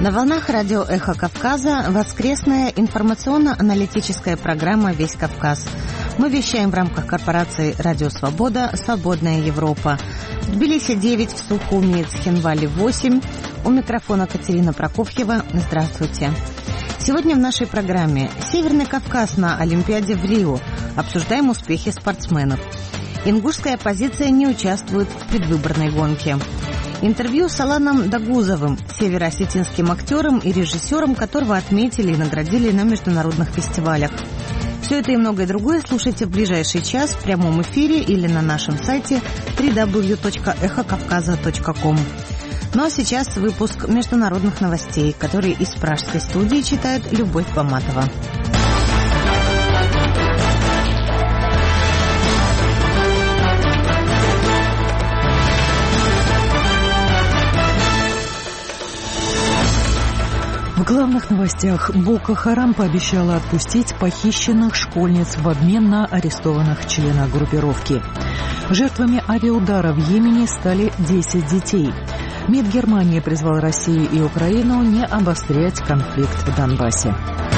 На волнах радио «Эхо Кавказа» воскресная информационно-аналитическая программа «Весь Кавказ». Мы вещаем в рамках корпорации «Радио Свобода. Свободная Европа». В Тбилиси 9, в Сухуми, Цхинвале 8. У микрофона Катерина Прокофьева. Здравствуйте. Сегодня в нашей программе «Северный Кавказ на Олимпиаде в Рио». Обсуждаем успехи спортсменов. Ингушская оппозиция не участвует в предвыборной гонке. Интервью с Аланом Дагузовым, североосетинским актером и режиссером, которого отметили и наградили на международных фестивалях. Все это и многое другое слушайте в ближайший час в прямом эфире или на нашем сайте www.эхокавказа.ком. Ну а сейчас выпуск международных новостей, который из пражской студии читает Любовь Баматова. В главных новостях Боко Харам пообещала отпустить похищенных школьниц в обмен на арестованных членов группировки. Жертвами авиаудара в Йемене стали 10 детей. МИД Германии призвал Россию и Украину не обострять конфликт в Донбассе.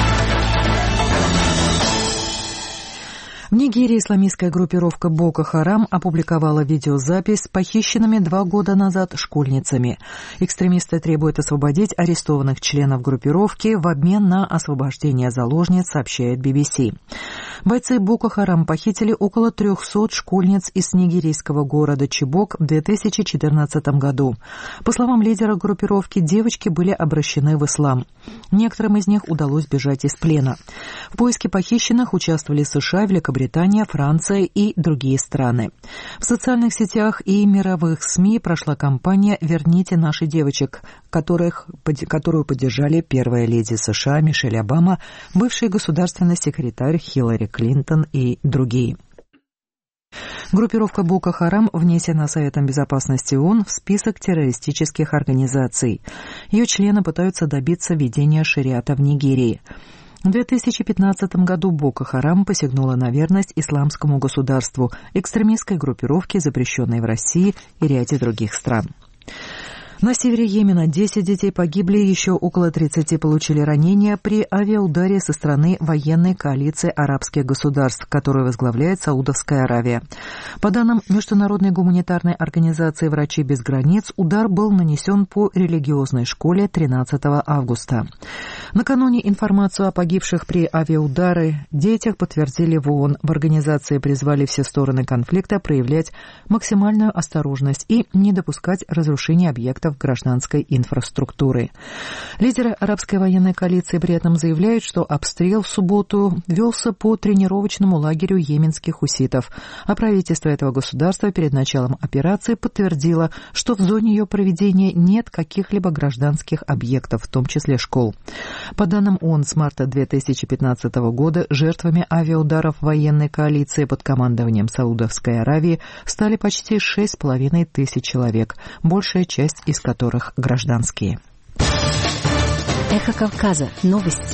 В Нигерии исламистская группировка Боко Харам опубликовала видеозапись с похищенными 2 года назад школьницами. Экстремисты требуют освободить арестованных членов группировки в обмен на освобождение заложниц, сообщает BBC. Бойцы Боко Харам похитили около 300 школьниц из нигерийского города Чибок в 2014 году. По словам лидера группировки, девочки были обращены в ислам. Некоторым из них удалось бежать из плена. В поиске похищенных участвовали США, Великобритания, Франция и другие страны. В социальных сетях и мировых СМИ прошла кампания «Верните наших девочек», которую поддержали первая леди США Мишель Обама, бывший государственный секретарь Хиллари Клинтон и другие. Группировка Боко Харам внесена Советом Безопасности ООН в список террористических организаций. Ее члены пытаются добиться введения шариата в Нигерии. В 2015 году Боко Харам посягнула на верность исламскому государству, экстремистской группировке, запрещенной в России и ряде других стран. На севере Йемена 10 детей погибли, еще около 30 получили ранения при авиаударе со стороны военной коалиции арабских государств, которую возглавляет Саудовская Аравия. По данным Международной гуманитарной организации «Врачи без границ», удар был нанесен по религиозной школе 13 августа. Накануне информацию о погибших при авиаударе детях подтвердили в ООН. В организации призвали все стороны конфликта проявлять максимальную осторожность и не допускать разрушения объектов гражданской инфраструктуры. Лидеры арабской военной коалиции при этом заявляют, что обстрел в субботу велся по тренировочному лагерю йеменских хуситов, а правительство этого государства перед началом операции подтвердило, что в зоне ее проведения нет каких-либо гражданских объектов, в том числе школ. По данным ООН, с марта 2015 года жертвами авиаударов военной коалиции под командованием Саудовской Аравии стали почти 6,5 тысяч человек, большая часть из которых гражданские. Эхо Кавказа. Новости.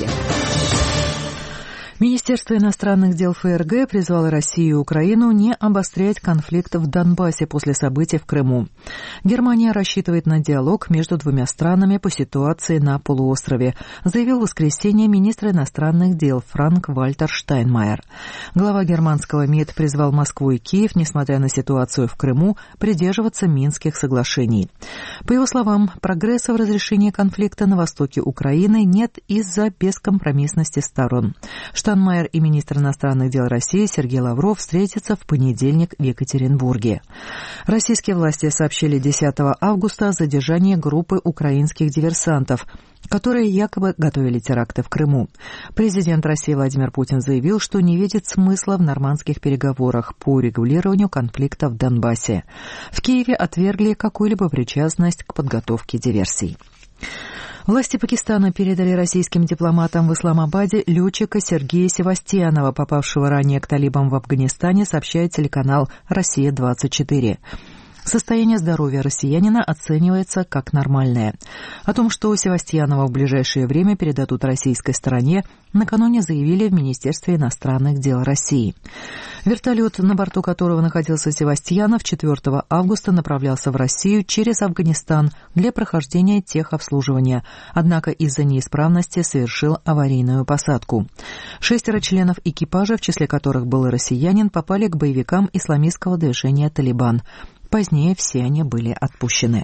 Министерство иностранных дел ФРГ призвало Россию и Украину не обострять конфликт в Донбассе после событий в Крыму. Германия рассчитывает на диалог между двумя странами по ситуации на полуострове, заявил в воскресенье министр иностранных дел Франк-Вальтер Штайнмайер. Глава германского МИД призвал Москву и Киев, несмотря на ситуацию в Крыму, придерживаться Минских соглашений. По его словам, прогресса в разрешении конфликта на востоке Украины нет из-за бескомпромиссности сторон. Штайнмайер и министр иностранных дел России Сергей Лавров встретятся в понедельник в Екатеринбурге. Российские власти сообщили 10 августа о задержании группы украинских диверсантов, которые якобы готовили теракты в Крыму. Президент России Владимир Путин заявил, что не видит смысла в нормандских переговорах по урегулированию конфликта в Донбассе. В Киеве отвергли какую-либо причастность к подготовке диверсий. Власти Пакистана передали российским дипломатам в Исламабаде летчика Сергея Севастьянова, попавшего ранее к талибам в Афганистане, сообщает телеканал «Россия-24». Состояние здоровья россиянина оценивается как нормальное. О том, что Севастьянова в ближайшее время передадут российской стороне, накануне заявили в Министерстве иностранных дел России. Вертолет, на борту которого находился Севастьянов, 4 августа направлялся в Россию через Афганистан для прохождения техобслуживания, однако из-за неисправности совершил аварийную посадку. 6 членов экипажа, в числе которых был и россиянин, попали к боевикам исламистского движения «Талибан». Позднее все они были отпущены.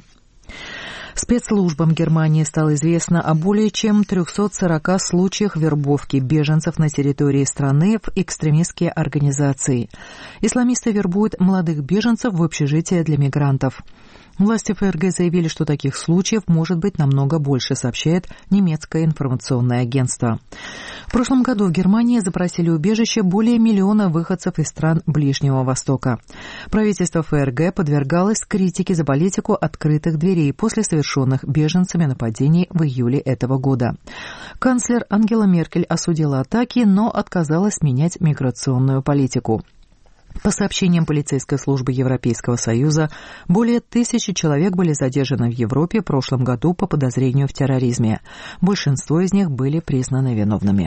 Спецслужбам Германии стало известно о более чем 340 случаях вербовки беженцев на территории страны в экстремистские организации. Исламисты вербуют молодых беженцев в общежития для мигрантов. Власти ФРГ заявили, что таких случаев может быть намного больше, сообщает немецкое информационное агентство. В прошлом году в Германии запросили убежище более миллиона выходцев из стран Ближнего Востока. Правительство ФРГ подвергалось критике за политику открытых дверей после совершенных беженцами нападений в июле этого года. Канцлер Ангела Меркель осудила атаки, но отказалась менять миграционную политику. По сообщениям полицейской службы Европейского Союза, более 1000 человек были задержаны в Европе в прошлом году по подозрению в терроризме. Большинство из них были признаны виновными.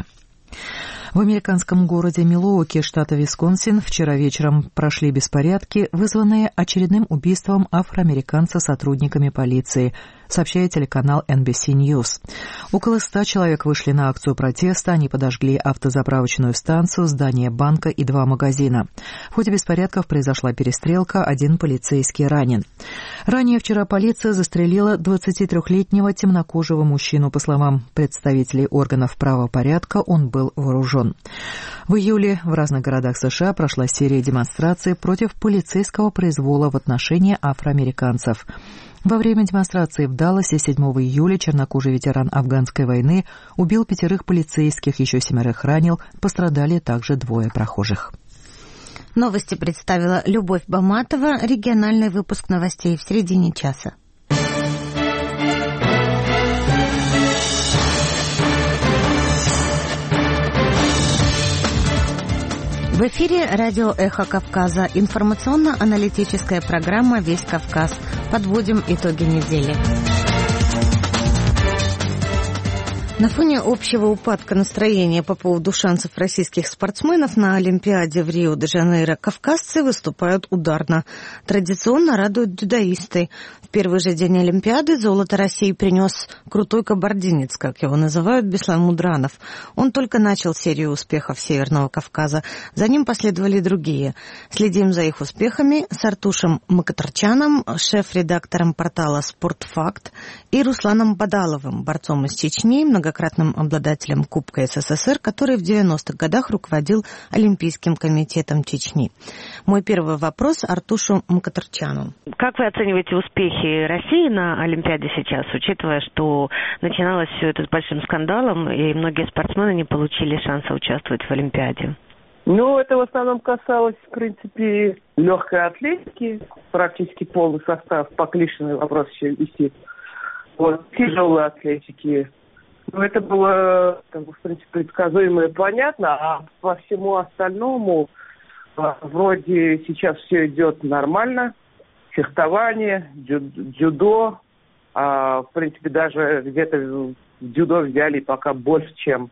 В американском городе Милуоки, штата Висконсин, вчера вечером прошли беспорядки, вызванные очередным убийством афроамериканца сотрудниками полиции, сообщает телеканал NBC News. Около 100 человек вышли на акцию протеста, они подожгли автозаправочную станцию, здание банка и 2 магазина. В ходе беспорядков произошла перестрелка, 1 полицейский ранен. Ранее вчера полиция застрелила 23-летнего темнокожего мужчину. По словам представителей органов правопорядка, он был вооружен. В июле в разных городах США прошла серия демонстраций против полицейского произвола в отношении афроамериканцев. Во время демонстрации в Далласе 7 июля чернокожий ветеран афганской войны убил 5 полицейских, еще 7 ранил, пострадали также 2 прохожих. Новости представила Любовь Баматова. Региональный выпуск новостей в середине часа. В эфире радио «Эхо Кавказа». Информационно-аналитическая программа «Весь Кавказ». Подводим итоги недели. На фоне общего упадка настроения по поводу шансов российских спортсменов на Олимпиаде в Рио-де-Жанейро кавказцы выступают ударно. Традиционно радуют дзюдоисты. В первый же день Олимпиады золото России принес крутой кабардинец, как его называют, Беслан Мудранов. Он только начал серию успехов Северного Кавказа. За ним последовали другие. Следим за их успехами с Артушем Макатарчаном, шеф-редактором портала «Спортфакт», и Русланом Бадаловым, борцом из Чечни, многократным обладателем Кубка СССР, который в 90-х годах руководил Олимпийским комитетом Чечни. Мой первый вопрос Артушу Макатарчану. Как вы оцениваете успехи России на Олимпиаде сейчас, учитывая, что начиналось все это с большим скандалом, и многие спортсмены не получили шанса участвовать в Олимпиаде? Ну, это в основном касалось, в принципе, легкой атлетики. Практически полный состав, по Клишиной вопрос еще висит. Вот, тяжелой атлетики. Ну, это было, в принципе, предсказуемо и понятно, а по всему остальному вроде сейчас все идет нормально. Фехтование, дзюдо, в принципе, даже где-то в дзюдо взяли пока больше, чем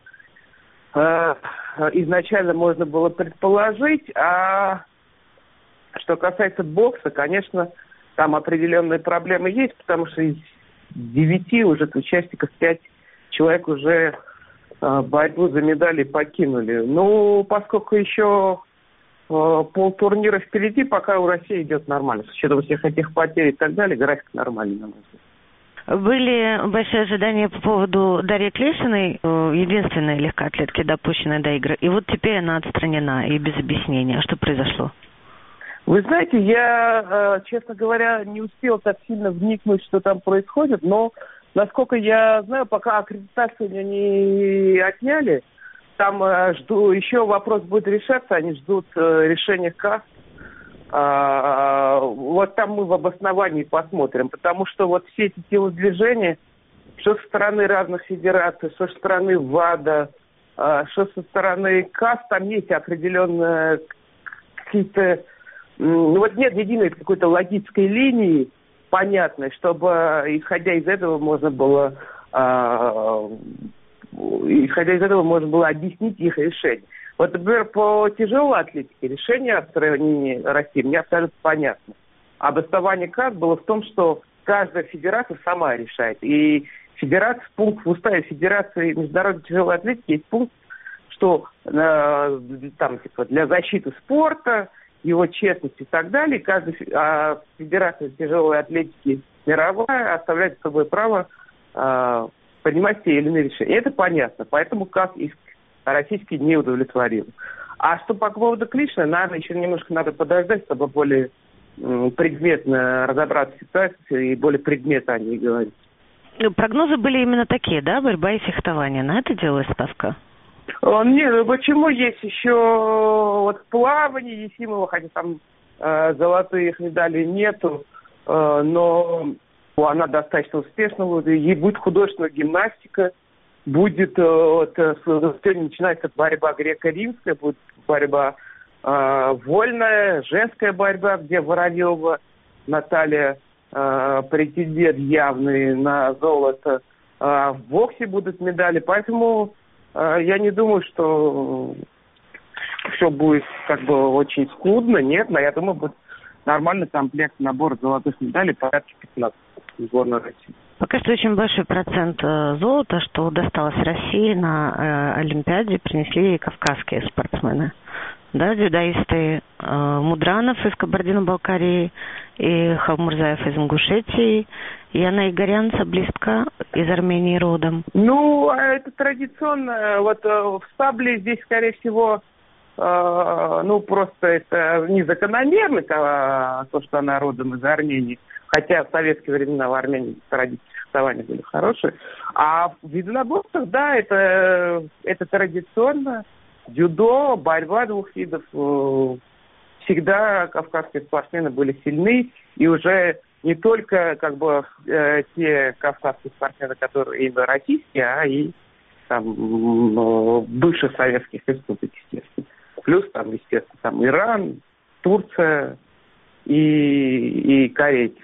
изначально можно было предположить. А что касается бокса, конечно, там определенные проблемы есть, потому что из 9 уже участников 5 человек уже борьбу за медали покинули. Ну, поскольку еще полтурнира впереди, пока у России идет нормально. С учетом всех этих потерь и так далее, график нормальный, на мой взгляд. Были большие ожидания по поводу Дарьи Клишиной, единственной легкоатлетки, допущенной до игр. И вот теперь она отстранена и без объяснения. Что произошло? Вы знаете, я, честно говоря, не успел так сильно вникнуть, что там происходит, но, насколько я знаю, пока аккредитацию не отняли, там жду, еще вопрос будет решаться, они ждут решения КАС. Вот там мы в обосновании посмотрим, потому что вот все эти телодвижения, что со стороны разных федераций, что со стороны ВАДА, что со стороны КАС, там есть определенные какие-то вот нет единой какой-то логической линии, понятной, чтобы, исходя из этого, можно было объяснить их решение. Вот, например, по тяжелой атлетике решение о сравнении России мне абсолютно понятно. Обоснование КАС было в том, что каждая федерация сама решает. И пункт в уставе Федерации международной тяжелой атлетики есть пункт, что там, типа, для защиты спорта, его честности и так далее, каждая федерация тяжелой атлетики мировая оставляет с собой право принимать те или иные решения. И это понятно. Поэтому КАС иск российский не удовлетворил. А что по поводу Клишина, наверное, еще немножко надо подождать, чтобы более предметно разобраться в ситуации и более предметно о ней говорить. Прогнозы были именно такие, да? Борьба и фехтование. На это делалась ставка? Нет, почему есть еще вот в плавании Ефимова, хотя там золотых медалей нету, но она достаточно успешна. Ей будет художественная гимнастика, будет начинается борьба греко-римская, будет борьба вольная, женская борьба, где Воробьева Наталья претендент явный на золото. В боксе будут медали, поэтому я не думаю, что все будет как бы очень скудно. Нет, но я думаю, будет нормальный комплект, набор золотых медалей, порядка 15 сборной России. Пока что очень большой процент золота, что досталось России на Олимпиаде, принесли кавказские спортсмены. Да, дзюдоисты Мудранов из Кабардино-Балкарии и Халмурзаев из Ингушетии, и Анна Игорян, близко из Армении родом. Ну, это традиционно. Вот в сабле здесь, скорее всего, просто это не закономерно, то, что она родом из Армении. Хотя в советские времена в Армении традиции фехтования были хорошие. А в единоборствах, да, это традиционно. Дзюдо, борьба двух видов. Всегда кавказские спортсмены были сильны. И уже не только те кавказские спортсмены, которые именно российские, а и бывших советских республик, естественно. Плюс естественно, Иран, Турция и корейцы.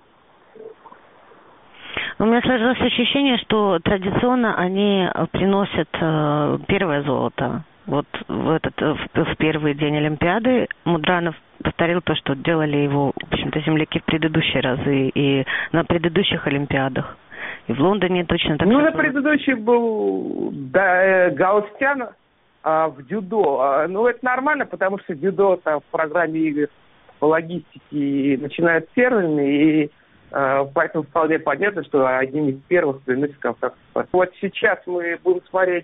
У меня сложилось ощущение, что традиционно они приносят первое золото. Вот в первый день Олимпиады Мудранов повторил то, что делали его, в общем-то, земляки в предыдущие разы и на предыдущих Олимпиадах. И в Лондоне точно так же. На предыдущий был Галустян в дзюдо. Это нормально, потому что дзюдо в программе игр по логистике начинают первыми, и поэтому вполне понятно, что одним из первых приносит кавказский спорт. Вот сейчас мы будем смотреть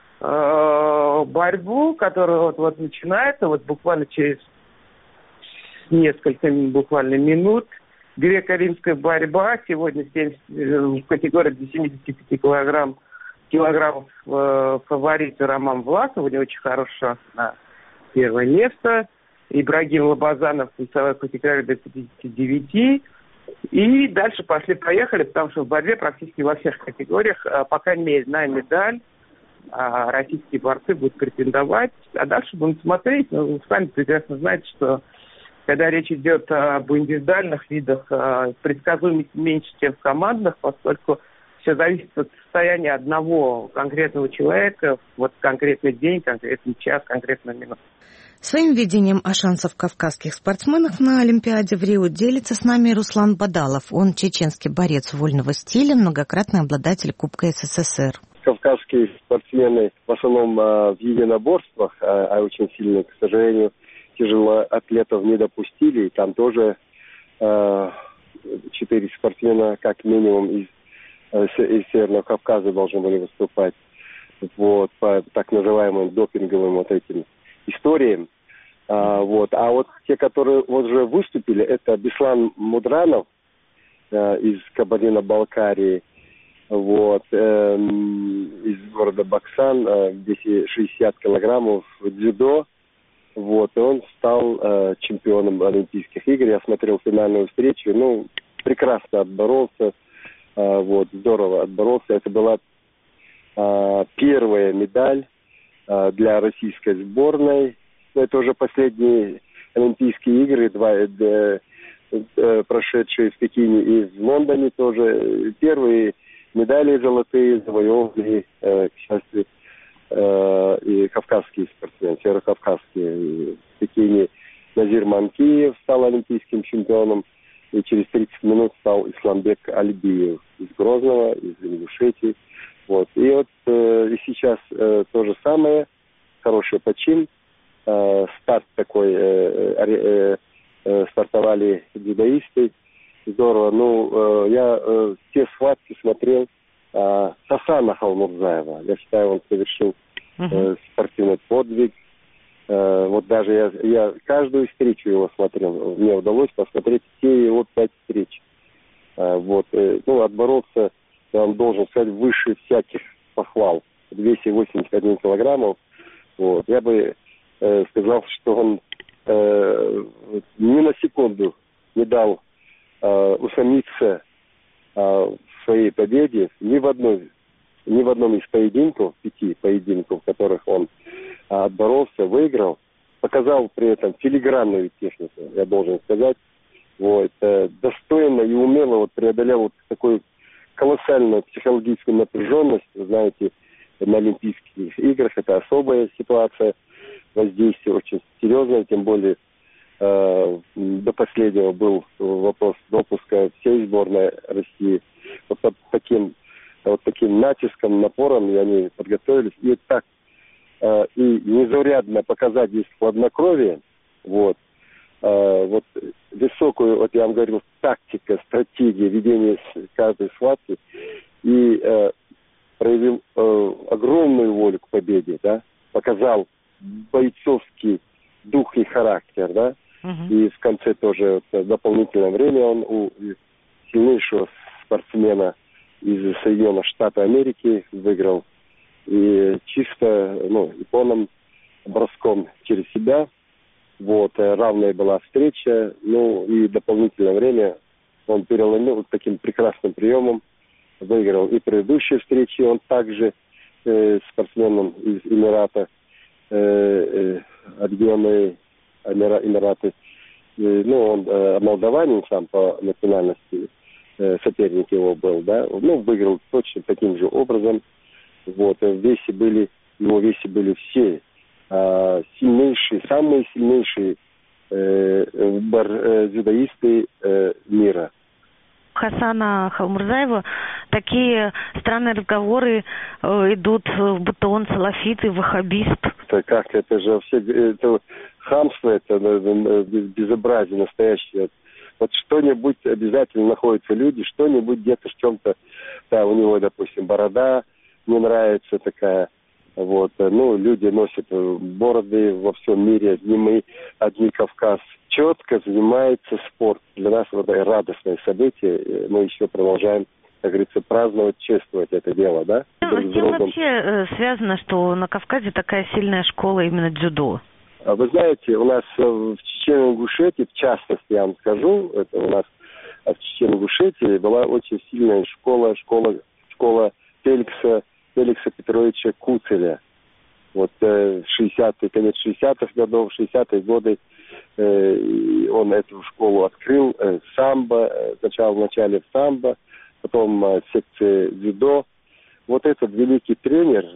борьбу, которая вот начинается, буквально через несколько минут. Греко-римская борьба. Сегодня в категории до 75 килограммов фаворит Роман Власов. У него очень хороший шанс на первое место. Ибрагим Лобазанов в весовой категории до 59. И дальше пошли-поехали, потому что в борьбе практически во всех категориях, по крайней мере, на медаль российские борцы будут претендовать. А дальше будем смотреть. Но вы сами прекрасно знаете, что когда речь идет об индивидуальных видах, предсказуемость меньше, чем в командных, поскольку все зависит от состояния одного конкретного человека в конкретный день, конкретный час, конкретную минуту. Своим видением о шансах кавказских спортсменов на Олимпиаде в Рио делится с нами Руслан Бадалов. Он чеченский борец вольного стиля, многократный обладатель Кубка СССР. Кавказские спортсмены в основном в единоборствах, а очень сильные, к сожалению, тяжелоатлетов не допустили. И там тоже 4 спортсмена, как минимум, из Северного Кавказа должны были выступать по так называемым допинговым этим историям. А те, которые уже выступили, это Беслан Мудранов из Кабардино-Балкарии, из города Баксан, здесь 60 килограммов в дзюдо. И он стал чемпионом Олимпийских игр. Я смотрел финальную встречу, прекрасно отборолся, здорово отборолся. Это была первая медаль для российской сборной. Это уже последний Олимпийские игры, прошедшие в Пекине и в Лондоне тоже. Первые медали золотые завоевали, к счастью, и кавказские спортсмены, северокавказские. В Пекине Назир Манкиев стал олимпийским чемпионом, и через 30 минут стал Исламбек Альбиев из Грозного, из Ингушетии. Вот. И вот и сейчас то же самое, хороший почин. Старт такой, стартовали дзюдоисты. Здорово. Ну, я все схватки смотрел Хасана Халмурзаева. Я считаю, он совершил спортивный подвиг. Вот даже я каждую встречу его смотрел. Мне удалось посмотреть все его 5 встреч. Вот. Ну, отбороться, он должен сказать, выше всяких похвал. 281 килограммов. Вот. Я бы сказал, что он ни на секунду не дал усомниться в своей победе ни в одном из поединков, 5 поединков, в которых он отборолся, выиграл, показал при этом филигранную технику, я должен сказать. Вот, достойно и умело вот преодолел вот такую колоссальную психологическую напряженность. Вы знаете, на Олимпийских играх это особая ситуация, воздействие очень серьезное, тем более до последнего был вопрос допуска всей сборной России. Вот под таким натиском, напором и они подготовились. И так и незаурядно показать здесь хладнокровие, вот высокую, вот я вам говорил, тактика, стратегия ведения каждой схватки, и проявил огромную волю к победе, да, показал бойцовский дух и характер, да, и в конце тоже дополнительное время он у сильнейшего спортсмена из Соединенных Штатов Америки выиграл, и чисто, и полным броском через себя. Вот, равная была встреча, и дополнительное время он переломил вот таким прекрасным приемом, выиграл и предыдущие встречи, он также спортсменом из Эмирата, Объединенные Эмираты, он молдаванин сам по национальности, соперник его был, да, выиграл точно таким же образом. Вот, его весе были все сильнейшие, самые сильнейшие дзюдоисты мира. Хасана Халмурзаева такие странные разговоры идут, будто он салафит и ваххабист. Это же все, это хамство, это безобразие настоящее. Вот что-нибудь обязательно находятся люди, что-нибудь где-то в чем-то, да, у него, допустим, борода не нравится такая. Вот, люди носят бороды во всем мире, не мы, одни Кавказ. Четко занимается спорт. Для нас это радостное событие. Мы еще продолжаем, как говорится, праздновать, чествовать это дело, да? С чем вообще связано, что на Кавказе такая сильная школа именно дзюдо? Вы знаете, у нас в Чечено-Ингушетии, в частности, я вам скажу, это у нас в Чечено-Ингушетии была очень сильная школа Феликса Петровича Куцеля. Вот 60-е, конец 60-х годов, 60-е годы он эту школу открыл. Самбо, сначала вначале в самбо, потом секция дзюдо. Вот этот великий тренер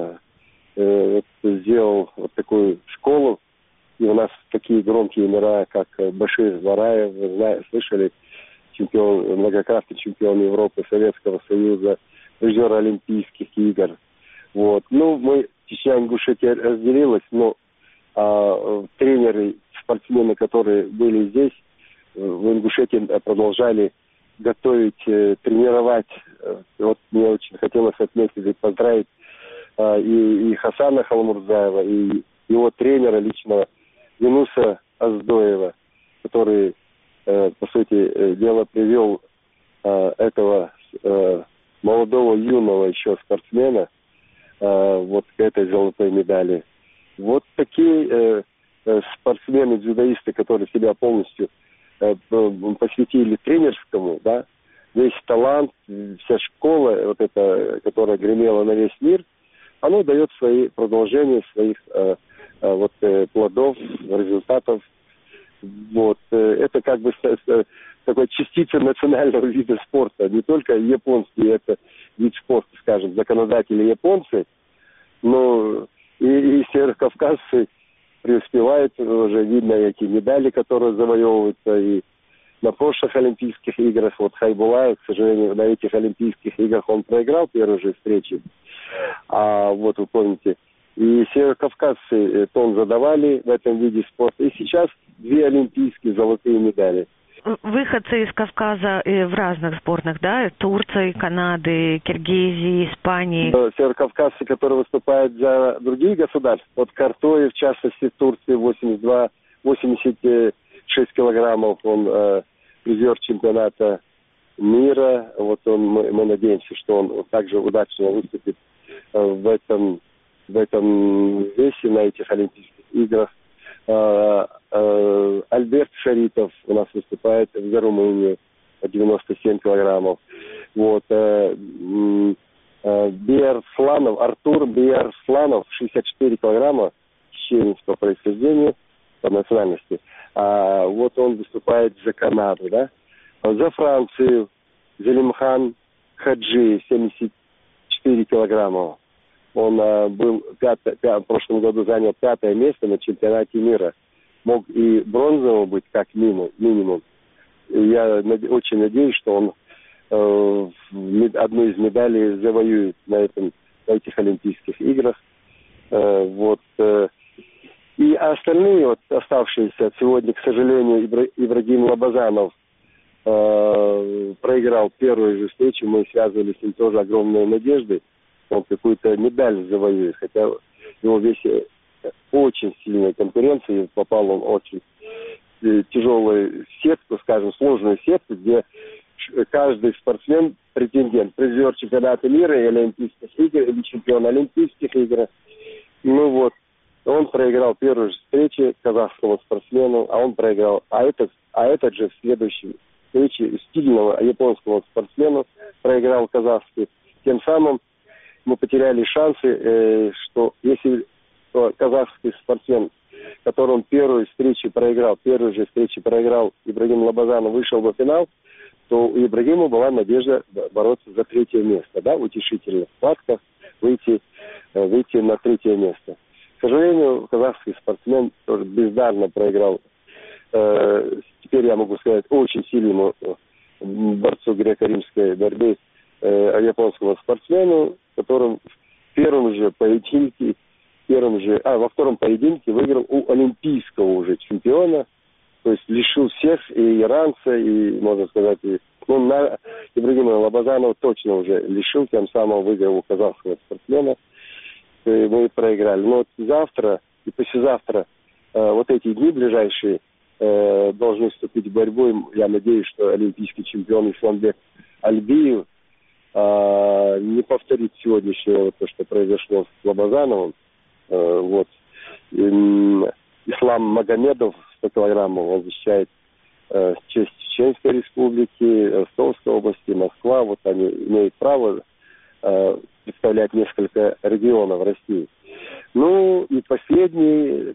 сделал вот такую школу. И у нас такие громкие имена, как Башир Вараев, вы слышали, многократный чемпион Европы, Советского Союза, призер Олимпийских игр. Вот. Мы, Чечня-Ингушетия разделилась, но тренеры, спортсмены, которые были здесь, в Ингушетии продолжали готовить, тренировать. Вот мне очень хотелось отметить и поздравить и Хасана Халмурзаева, и его тренера лично Юнуса Аздоева, который, по сути дела, привел этого молодого, юного еще спортсмена вот к этой золотой медали. Вот такие спортсмены-дзюдоисты, которые себя полностью посвятили тренерскому, да, весь талант, вся школа, вот эта, которая гремела на весь мир, оно дает свои продолжения, своих плодов, результатов Вот. Это как бы такой частица национального вида спорта. Не только японский, это вид спорта, скажем, законодатели японцы, но и северокавказцы преуспевают, уже видно эти медали, которые завоевываются, и на прошлых Олимпийских играх, вот Хайбулаев, к сожалению, на этих Олимпийских играх он проиграл первую же встречу, а вот вы помните, и северокавказцы тон задавали в этом виде спорта, и сейчас 2 олимпийские золотые медали. Выходцы из Кавказа в разных сборных, да? Турции, Канады, Киргизии, Испании. Северокавказцы, которые выступают за другие государства. Вот Картоев, в частности, в Турции 86 килограммов. Он призер чемпионата мира. Вот мы надеемся, что он также удачно выступит в этом весе на этих Олимпийских играх. Альберт Шаритов у нас выступает за Румынию, 97 килограммов. Вот. Артур Биарсланов, 64 килограмма, чеченского происхождения по национальности. Вот он выступает за Канаду, да? За Францию Зелимхан Хаджи, 74 килограмма. Он был в прошлом году занял 5-е место на чемпионате мира. Мог и бронзовым быть как минимум. Я очень надеюсь, что он одну из медалей завоюет на этих Олимпийских играх. Вот. И остальные, вот, оставшиеся сегодня, к сожалению, Ибрагим Лобазанов проиграл первую же встречу. Мы связывали с ним тоже огромной надеждой. Он какую-то медаль завоюет, хотя в его весе очень сильная конкуренция, попал он очень тяжелую сетку, скажем, сложную сетку, где каждый спортсмен претендент, призер чемпионата мира и Олимпийских игр, или чемпион Олимпийских игр. Ну вот, он проиграл первую же встречу казахскому спортсмену, этот же в следующей встрече стильного японского спортсмену проиграл казахский. Тем самым мы потеряли шансы, что если казахский спортсмен, которому первую же встречу проиграл, Ибрагим Лобазанов, вышел в финал, то у Ибрагима была надежда бороться за 3-е место, да, в утешительных схватках выйти на 3-е место. К сожалению, казахский спортсмен тоже бездарно проиграл. Теперь я могу сказать, очень сильному борцу греко-римской борьбы японскому спортсмену, которым во втором поединке выиграл у олимпийского уже чемпиона, то есть лишил всех, и иранца, и, можно сказать, Ибрагима Лобазанова точно уже лишил, тем самым выиграл у казахского спортсмена, и мы проиграли. Но вот завтра и послезавтра, вот эти дни ближайшие, должны вступить в борьбу. Я надеюсь, что олимпийский чемпион Исламбек Альбиев не повторит сегодняшнего то, что произошло с Лобазановым. Вот. Ислам Магомедов, 100 килограммов, он защищает честь Чеченской республики, Ростовской области, Москва. Вот они имеют право представлять несколько регионов России. Ну и последнюю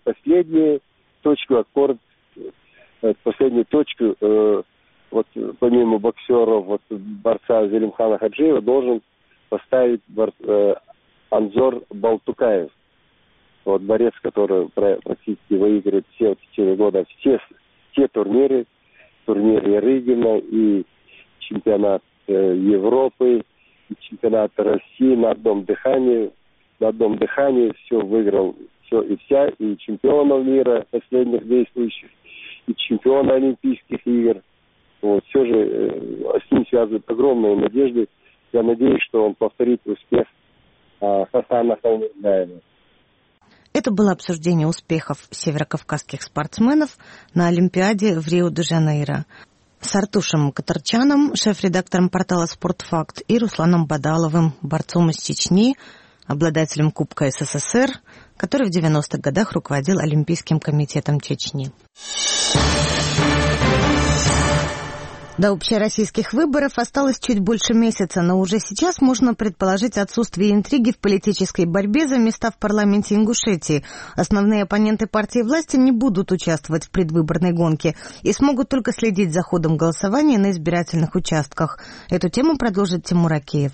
точку, вот помимо боксеров, вот борца Зелимхана Хаджиева должен поставить Анзор Балтукаев. Вот борец, который практически выигрывает все в течение года все турниры Рыгина и чемпионат Европы, и чемпионат России на одном дыхании все выиграл, все и вся, и чемпионов мира последних действующих, и чемпиона Олимпийских игр. Вот, все же с ним связывают огромные надежды. Я надеюсь, что он повторит успех Хасана Халмурдаева. Это было обсуждение успехов северокавказских спортсменов на Олимпиаде в Рио-де-Жанейро с Артушем Катарчаном, шеф-редактором портала «Спортфакт», и Русланом Бадаловым, борцом из Чечни, обладателем Кубка СССР, который в 90-х годах руководил Олимпийским комитетом Чечни. До общероссийских выборов осталось чуть больше месяца, но уже сейчас можно предположить отсутствие интриги в политической борьбе за места в парламенте Ингушетии. Основные оппоненты партии власти не будут участвовать в предвыборной гонке и смогут только следить за ходом голосования на избирательных участках. Эту тему продолжит Тимур Акеев.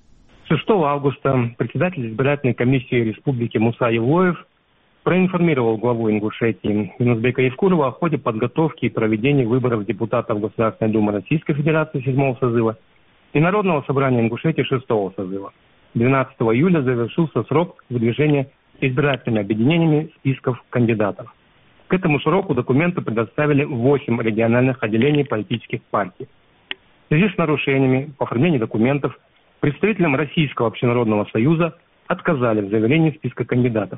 6 августа председатель избирательной комиссии республики Муса Евлоев проинформировал главу Ингушетии Юнусбека Евкурова о ходе подготовки и проведения выборов депутатов Государственной Думы Российской Федерации 7-го созыва и Народного собрания Ингушетии 6-го созыва. 12 июля завершился срок выдвижения избирательными объединениями списков кандидатов. К этому сроку документы предоставили 8 региональных отделений политических партий. В связи с нарушениями по оформлению документов представителям Российского общенародного союза отказали в заверении списка кандидатов.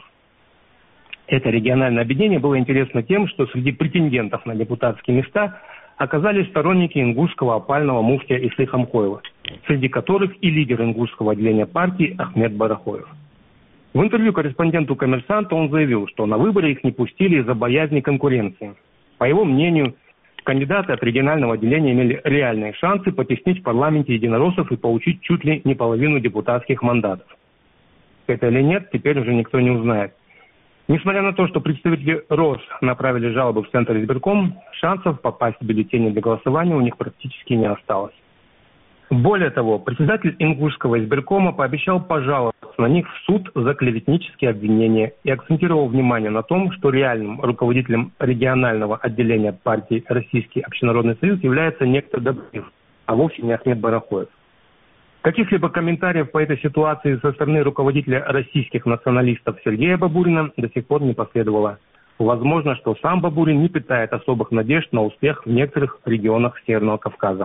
Это региональное объединение было интересно тем, что среди претендентов на депутатские места оказались сторонники ингушского опального муфтия Исы Хамхоева, среди которых и лидер ингушского отделения партии Ахмед Барахоев. В интервью корреспонденту «Коммерсанта» он заявил, что на выборы их не пустили из-за боязни конкуренции. По его мнению, кандидаты от регионального отделения имели реальные шансы потеснить в парламенте единороссов и получить чуть ли не половину депутатских мандатов. Это или нет, теперь уже никто не узнает. Несмотря на то, что представители РОС направили жалобы в Центр избирком, шансов попасть в бюллетени для голосования у них практически не осталось. Более того, председатель Ингушского избиркома пообещал пожаловаться на них в суд за клеветнические обвинения и акцентировал внимание на том, что реальным руководителем регионального отделения партии Российский общенародный союз является некто Добрев, а вовсе не Ахмед Барахоев. Каких-либо комментариев по этой ситуации со стороны руководителя российских националистов Сергея Бабурина до сих пор не последовало. Возможно, что сам Бабурин не питает особых надежд на успех в некоторых регионах Северного Кавказа.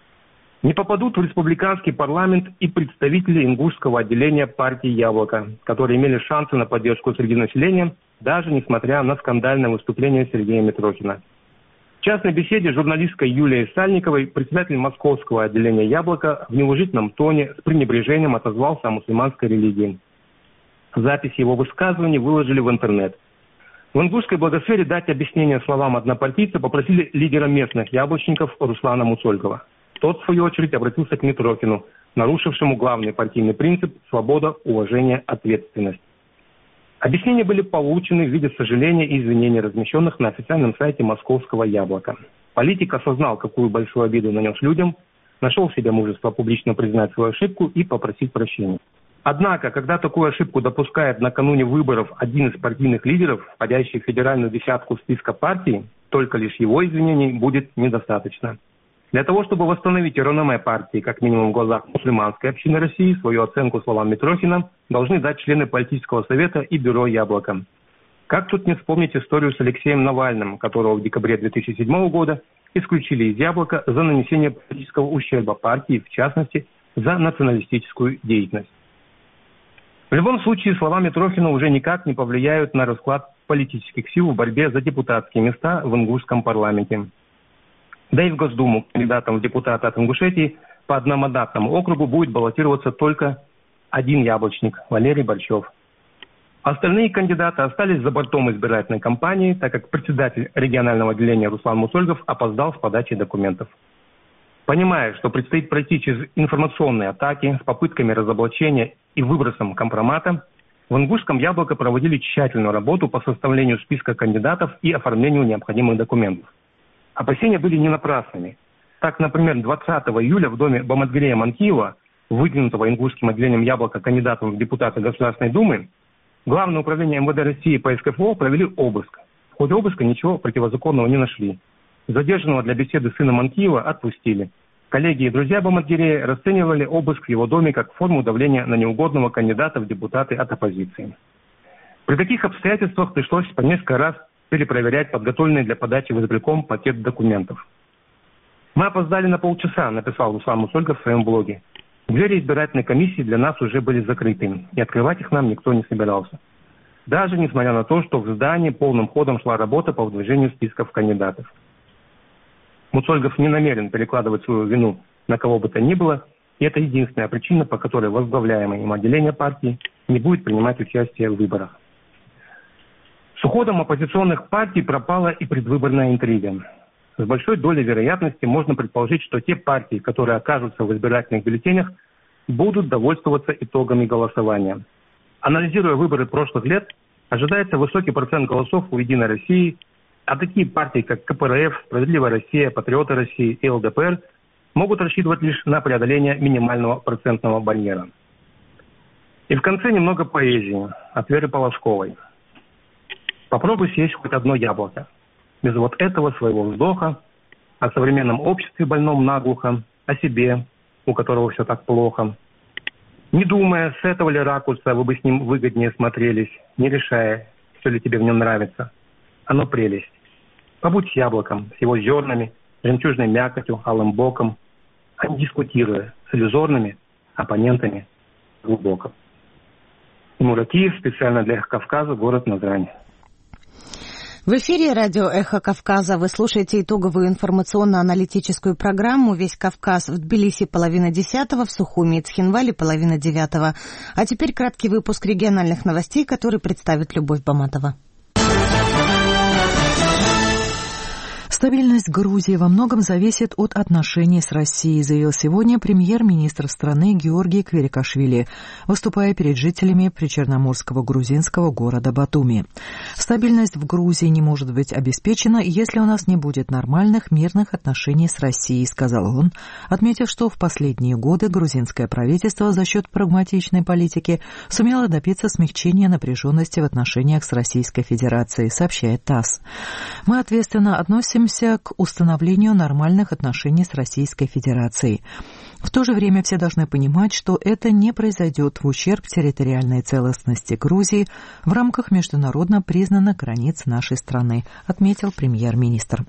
Не попадут в республиканский парламент и представители ингушского отделения партии «Яблоко», которые имели шансы на поддержку среди населения, даже несмотря на скандальное выступление Сергея Митрохина. В частной беседе с журналисткой Юлией Сальниковой председатель московского отделения «Яблоко» в неуважительном тоне с пренебрежением отозвался о мусульманской религии. Запись его высказываний выложили в интернет. В ингушской благосфере дать объяснение словам однопартийца попросили лидера местных яблочников Руслана Мусолькова. Тот, в свою очередь, обратился к Митрохину, нарушившему главный партийный принцип «свобода, уважение, ответственность». Объяснения были получены в виде сожаления и извинений, размещенных на официальном сайте московского «Яблока». Политик осознал, какую большую обиду нанес людям, нашел в себе мужество публично признать свою ошибку и попросить прощения. Однако, когда такую ошибку допускает накануне выборов один из партийных лидеров, входящий в федеральную десятку списка партий, только лишь его извинений будет недостаточно. Для того, чтобы восстановить реноме партии, как минимум в глазах мусульманской общины России, свою оценку словам Митрохина должны дать члены политического совета и бюро «Яблоко». Как тут не вспомнить историю с Алексеем Навальным, которого в декабре 2007 года исключили из «Яблока» за нанесение политического ущерба партии, в частности, за националистическую деятельность. В любом случае, слова Митрохина уже никак не повлияют на расклад политических сил в борьбе за депутатские места в ингушском парламенте. Да и в Госдуму кандидатом в депутаты от Ингушетии по одномандатному округу будет баллотироваться только один яблочник – Валерий Борщев. Остальные кандидаты остались за бортом избирательной кампании, так как председатель регионального отделения Руслан Мусольгов опоздал с подачей документов. Понимая, что предстоит пройти через информационные атаки с попытками разоблачения и выбросом компромата, в ингушском «Яблоко» проводили тщательную работу по составлению списка кандидатов и оформлению необходимых документов. Опасения были не напрасными. Так, например, 20 июля в доме Бамадгирея Манкиева, выдвинутого ингушским отделением «Яблоко» кандидатом в депутаты Государственной Думы, Главное управление МВД России по СКФО провели обыск. В ходе обыска ничего противозаконного не нашли. Задержанного для беседы сына Манкиева отпустили. Коллеги и друзья Бамадгирея расценивали обыск в его доме как форму давления на неугодного кандидата в депутаты от оппозиции. При таких обстоятельствах пришлось по несколько раз перепроверять подготовленный для подачи в избирком пакет документов. «Мы опоздали на полчаса», написал Руслан Мусольков в своем блоге. «Двери избирательной комиссии для нас уже были закрыты, и открывать их нам никто не собирался. Даже несмотря на то, что в здании полным ходом шла работа по выдвижению списков кандидатов». Мусольгов не намерен перекладывать свою вину на кого бы то ни было, и это единственная причина, по которой возглавляемое им отделение партии не будет принимать участие в выборах. С уходом оппозиционных партий пропала и предвыборная интрига. с большой долей вероятности можно предположить, что те партии, которые окажутся в избирательных бюллетенях, будут довольствоваться итогами голосования. Анализируя выборы прошлых лет, ожидается высокий процент голосов у «Единой России», а такие партии, как КПРФ, «Справедливая Россия», «Патриоты России» и ЛДПР могут рассчитывать лишь на преодоление минимального процентного барьера. И в конце немного поэзии от Веры Полошковой. Попробуй съесть хоть одно яблоко. Без вот этого своего вздоха о современном обществе больном наглухо, о себе, у которого все так плохо. Не думая, с этого ли ракурса вы бы с ним выгоднее смотрелись, не решая, все ли тебе в нем нравится. Оно прелесть. Побудь яблоком, с его зернами, жемчужной мякотью, алым боком, а не дискутируя с иллюзорными оппонентами глубоко. Тимур Акиев, специально для «Эхо Кавказа», город Назрань. В эфире радио «Эхо Кавказа». Вы слушаете итоговую информационно-аналитическую программу «Весь Кавказ» в Тбилиси 9:30, в Сухуми и Цхинвале 8:30. А теперь краткий выпуск региональных новостей, который представит Любовь Баматова. Стабильность Грузии во многом зависит от отношений с Россией, заявил сегодня премьер-министр страны Георгий Кверикашвили, выступая перед жителями причерноморского грузинского города Батуми. Стабильность в Грузии не может быть обеспечена, если у нас не будет нормальных мирных отношений с Россией, сказал он, отметив, что в последние годы грузинское правительство за счет прагматичной политики сумело добиться смягчения напряженности в отношениях с Российской Федерацией, сообщает ТАСС. Мы ответственно относимся к установлению нормальных отношений с Российской Федерацией. В то же время все должны понимать, что это не произойдет в ущерб территориальной целостности Грузии в рамках международно признанных границ нашей страны, отметил премьер-министр.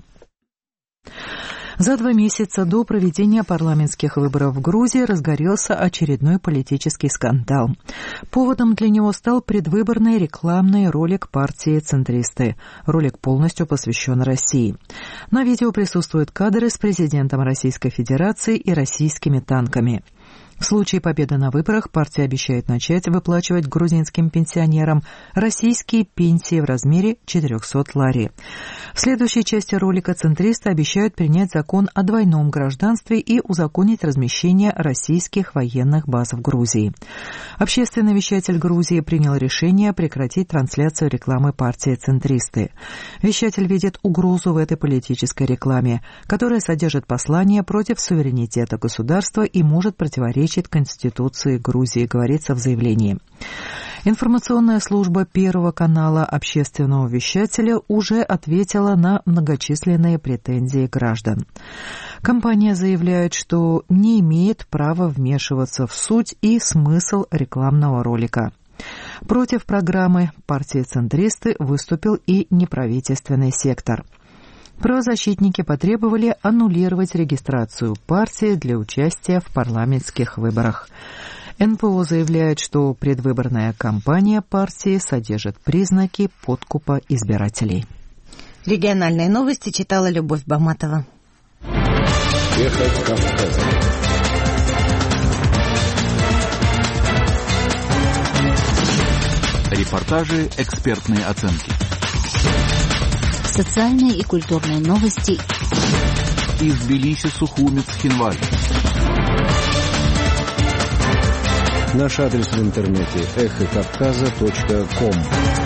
За 2 месяца до проведения парламентских выборов в Грузии разгорелся очередной политический скандал. Поводом для него стал предвыборный рекламный ролик партии «Центристы». Ролик полностью посвящен России. На видео присутствуют кадры с президентом Российской Федерации и российскими танками. В случае победы на выборах партия обещает начать выплачивать грузинским пенсионерам российские пенсии в размере 400 лари. В следующей части ролика центристы обещают принять закон о двойном гражданстве и узаконить размещение российских военных баз в Грузии. Общественный вещатель Грузии принял решение прекратить трансляцию рекламы партии «Центристы». Вещатель видит угрозу в этой политической рекламе, которая содержит послание против суверенитета государства и может противоречить Конституции Грузии, говорится в заявлении. Информационная служба Первого канала общественного вещателя уже ответила на многочисленные претензии граждан. Компания заявляет, что не имеет права вмешиваться в суть и смысл рекламного ролика. Против программы партии «Центристы» выступил и неправительственный сектор. Правозащитники потребовали аннулировать регистрацию партии для участия в парламентских выборах. НПО заявляет, что предвыборная кампания партии содержит признаки подкупа избирателей. Региональные новости читала Любовь Баматова. Эхо Кавказа. Репортажи, экспертные оценки. Социальные и культурные новости из Тбилиси, Сухуми, Цхинвале. Наш адрес в интернете эхокавказа.ком.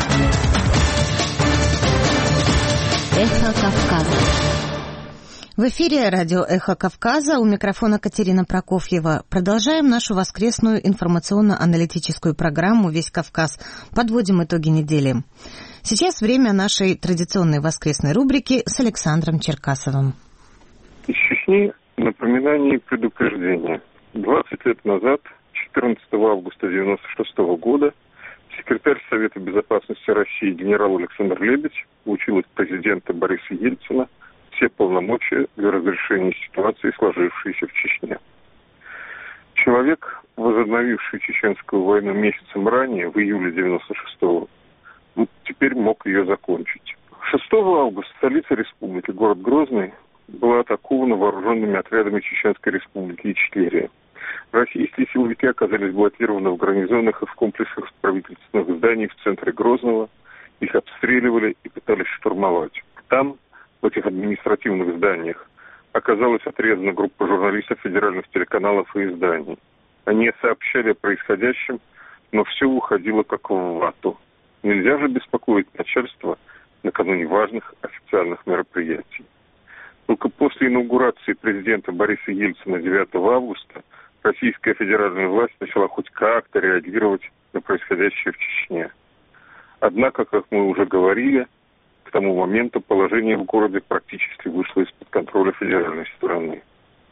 Эхо Кавказа. В эфире радио «Эхо Кавказа», у микрофона Катерина Прокофьева. Продолжаем нашу воскресную информационно-аналитическую программу «Весь Кавказ». Подводим итоги недели. Сейчас время нашей традиционной воскресной рубрики с Александром Черкасовым. Из Чечни напоминание и предупреждение. 20 лет назад, 14 августа 1996 года, секретарь Совета Безопасности России генерал Александр Лебедь получил от президента Бориса Ельцина все полномочия для разрешения ситуации, сложившейся в Чечне. Человек, возобновивший чеченскую войну месяцем ранее, в июле 1996-го, теперь мог ее закончить. 6 августа столица республики, город Грозный, была атакована вооруженными отрядами Чеченской республики Ичкерия. Российские силовики оказались блокированы в гарнизонах и в комплексах правительственных зданий в центре Грозного. Их обстреливали и пытались штурмовать. Там в этих административных зданиях, оказалась отрезана группа журналистов федеральных телеканалов и изданий. Они сообщали о происходящем, но все уходило как в вату. Нельзя же беспокоить начальство накануне важных официальных мероприятий. Только после инаугурации президента Бориса Ельцина 9 августа российская федеральная власть начала хоть как-то реагировать на происходящее в Чечне. Однако, как мы уже говорили, к тому моменту положение в городе практически вышло из-под контроля федеральной страны.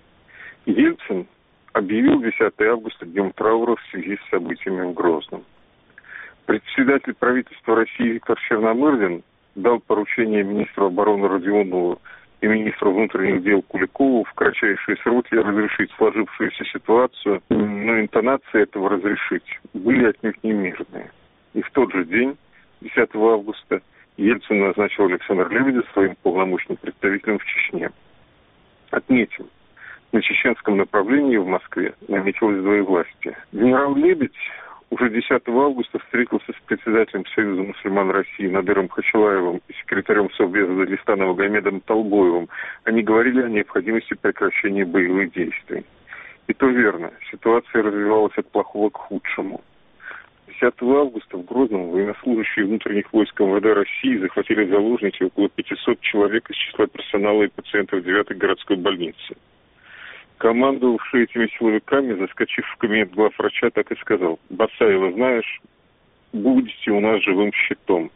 Ельцин объявил 10 августа днем траура в связи с событиями в Грозном. Председатель правительства России Виктор Черномырдин дал поручение министру обороны Родионову и министру внутренних дел Куликову в кратчайшие сроки разрешить сложившуюся ситуацию, но интонации этого разрешить были отнюдь не мирные. И в тот же день, 10 августа, Ельцин назначил Александра Лебедя своим полномочным представителем в Чечне. Отметим, на чеченском направлении в Москве наметилось двоевластие. Генерал Лебедь уже 10 августа встретился с председателем Союза мусульман России Надыром Хачилаевым и секретарем Совбеза Дагестана Магомедом Толбоевым. Они говорили о необходимости прекращения боевых действий. И то верно, ситуация развивалась от плохого к худшему. 10 августа в Грозном военнослужащие внутренних войск МВД России захватили в заложники около 500 человек из числа персонала и пациентов 9-й городской больницы. Командовавший этими силовиками, заскочив в кабинет главврача, так и сказал: «Басаева, знаешь, будете у нас живым щитом».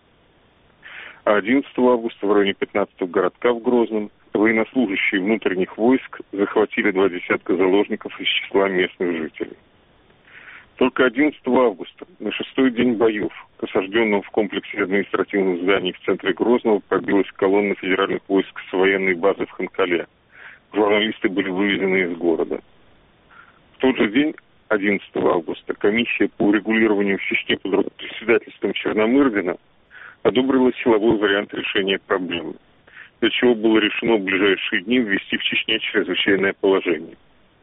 А 11 августа в районе 15-го городка в Грозном военнослужащие внутренних войск захватили 2 десятка заложников из числа местных жителей. Только 11 августа, на 6-й день боев, к осажденному в комплексе административных зданий в центре Грозного пробилась колонна федеральных войск с военной базы в Ханкале. Журналисты были вывезены из города. В тот же день, 11 августа, комиссия по урегулированию в Чечне под председательством Черномырдина одобрила силовой вариант решения проблемы, для чего было решено в ближайшие дни ввести в Чечне чрезвычайное положение.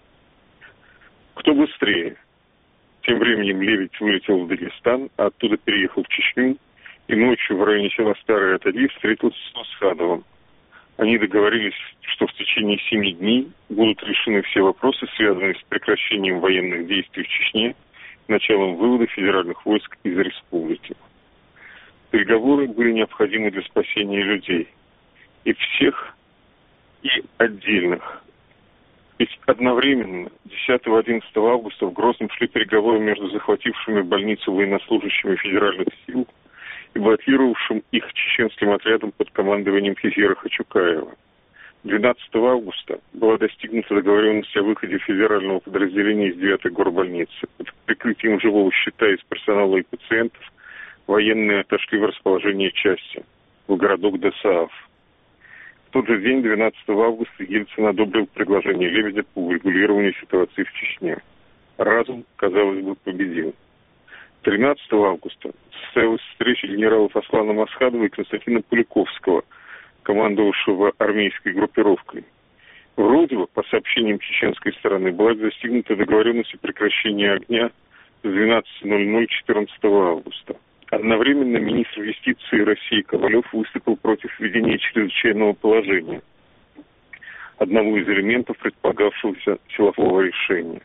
Кто быстрее? Тем временем Лебедь вылетел в Дагестан, а оттуда переехал в Чечню и ночью в районе села Старое Атади встретился с Масхадовым. Они договорились, что в течение 7 дней будут решены все вопросы, связанные с прекращением военных действий в Чечне, началом вывода федеральных войск из республики. Переговоры были необходимы для спасения людей. И всех, и отдельных. Ведь одновременно 10-11 августа в Грозном шли переговоры между захватившими больницу военнослужащими федеральных сил и блокировавшим их чеченским отрядом под командованием Хизера Хачукаева. 12 августа была достигнута договоренность о выходе федерального подразделения из 9-й горбольницы. Под прикрытием живого щита из персонала и пациентов военные отошли в расположение части, в городок Десаав. В тот же день, 12 августа, Ельцин одобрил предложение Лебедя по урегулированию ситуации в Чечне. Разум, казалось бы, победил. 13 августа состоялась встреча генералов Аслана Масхадова и Константина Пуликовского, командовавшего армейской группировкой. Вроде бы, по сообщениям чеченской стороны, была достигнута договоренность о прекращении огня с 12:00 14 августа. Одновременно министр юстиции России Ковалев выступил против введения чрезвычайного положения, одного из элементов предполагавшегося силового решения.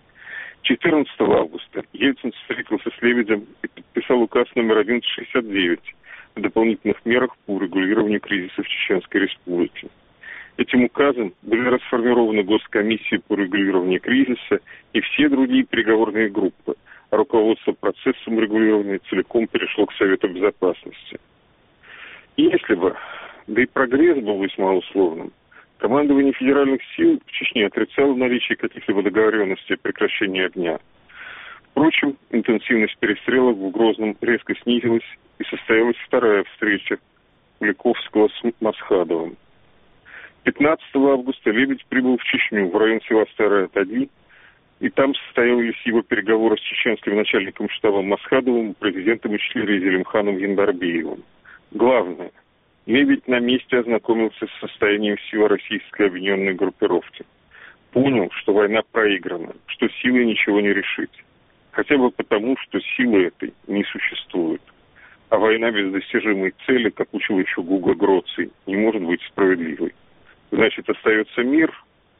14 августа Ельцин встретился с Лебедем и подписал указ номер 1169 о дополнительных мерах по урегулированию кризиса в Чеченской Республике. Этим указом были расформированы госкомиссии по урегулированию кризиса и все другие переговорные группы, а руководство процессом регулирования целиком перешло к Совету Безопасности. Если бы, да и прогресс был весьма условным, командование федеральных сил в Чечне отрицало наличие каких-либо договоренностей о прекращении огня. Впрочем, интенсивность перестрелок в Грозном резко снизилась, и состоялась вторая встреча Куликовского с Масхадовым. 15 августа Лебедь прибыл в Чечню, в район села Старое Атади, и там состоялись его переговоры с чеченским начальником штаба Масхадовым, президентом Ичкери Зелимханом Яндарбиевым. Главное, Лебедь на месте ознакомился с состоянием сил российской объединенной группировки. Понял, что война проиграна, что силой ничего не решить. Хотя бы потому, что силы этой не существует. А война без достижимой цели, как учил еще Гуго Гроций, не может быть справедливой. Значит, остается мир.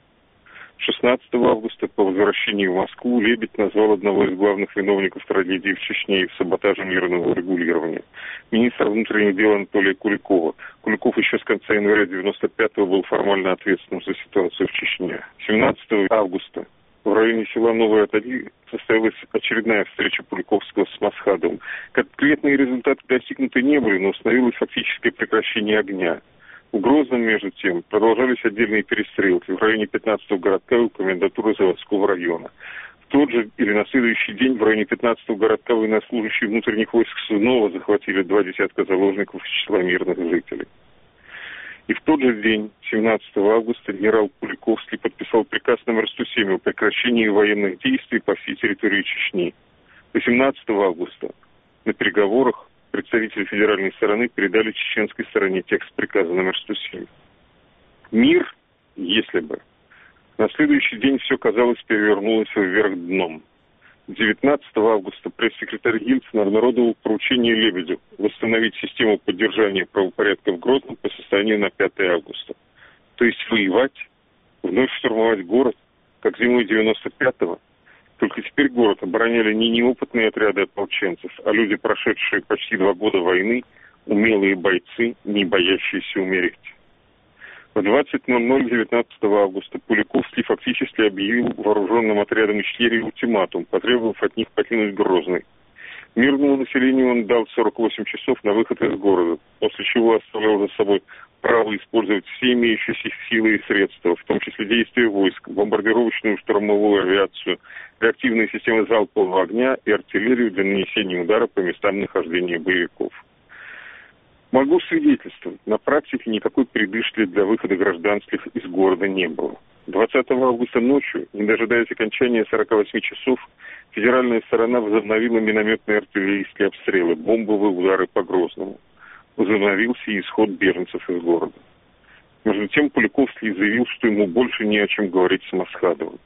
16 августа по возвращении в Москву Лебедь назвал одного из главных виновников трагедии в Чечне и в саботаже мирного регулирования. Министр внутренних дел Анатолия Куликова. Куликов еще с конца января 95-го был формально ответственным за ситуацию в Чечне. 17 августа в районе села Новые Атаги состоялась очередная встреча Куликовского с Масхадовым. Конкретные результаты достигнуты не были, но установилось фактическое прекращение огня. В Грозном, между тем, продолжались отдельные перестрелки в районе 15-го городка и у комендатуры заводского района. В тот же или на следующий день в районе 15-го городка военнослужащие внутренних войск снова захватили 2 десятка заложников из числа мирных жителей. И в тот же день, 17 августа, генерал Куликовский подписал приказ номер 107 о прекращении военных действий по всей территории Чечни. 18 августа на переговорах представители федеральной стороны передали чеченской стороне текст приказа номер 107. Мир, если бы. На следующий день все, казалось, перевернулось вверх дном. 19 августа пресс-секретарь Ельцин обнародовал поручение Лебедю восстановить систему поддержания правопорядка в Грозном по состоянию на 5 августа. То есть воевать, вновь штурмовать город, как зимой 95-го. Только теперь город обороняли не неопытные отряды ополченцев, а люди, прошедшие почти 2 года войны, умелые бойцы, не боящиеся умереть. В 20:00 19 августа Куликовский фактически объявил вооруженным отрядам ичкерии ультиматум, потребовав от них покинуть Грозный. Мирному населению он дал 48 часов на выход из города, после чего оставлял за собой право использовать все имеющиеся силы и средства, в том числе действия войск, бомбардировочную штурмовую авиацию, реактивные системы залпового огня и артиллерию для нанесения удара по местам нахождения боевиков. Могу свидетельствовать, на практике никакой передышки для выхода гражданских из города не было. 20 августа ночью, не дожидаясь окончания 48 часов, федеральная сторона возобновила минометные артиллерийские обстрелы, бомбовые удары по Грозному. Возобновился и исход беженцев из города. Между тем Куликовский заявил, что ему больше не о чем говорить с Масхадовым.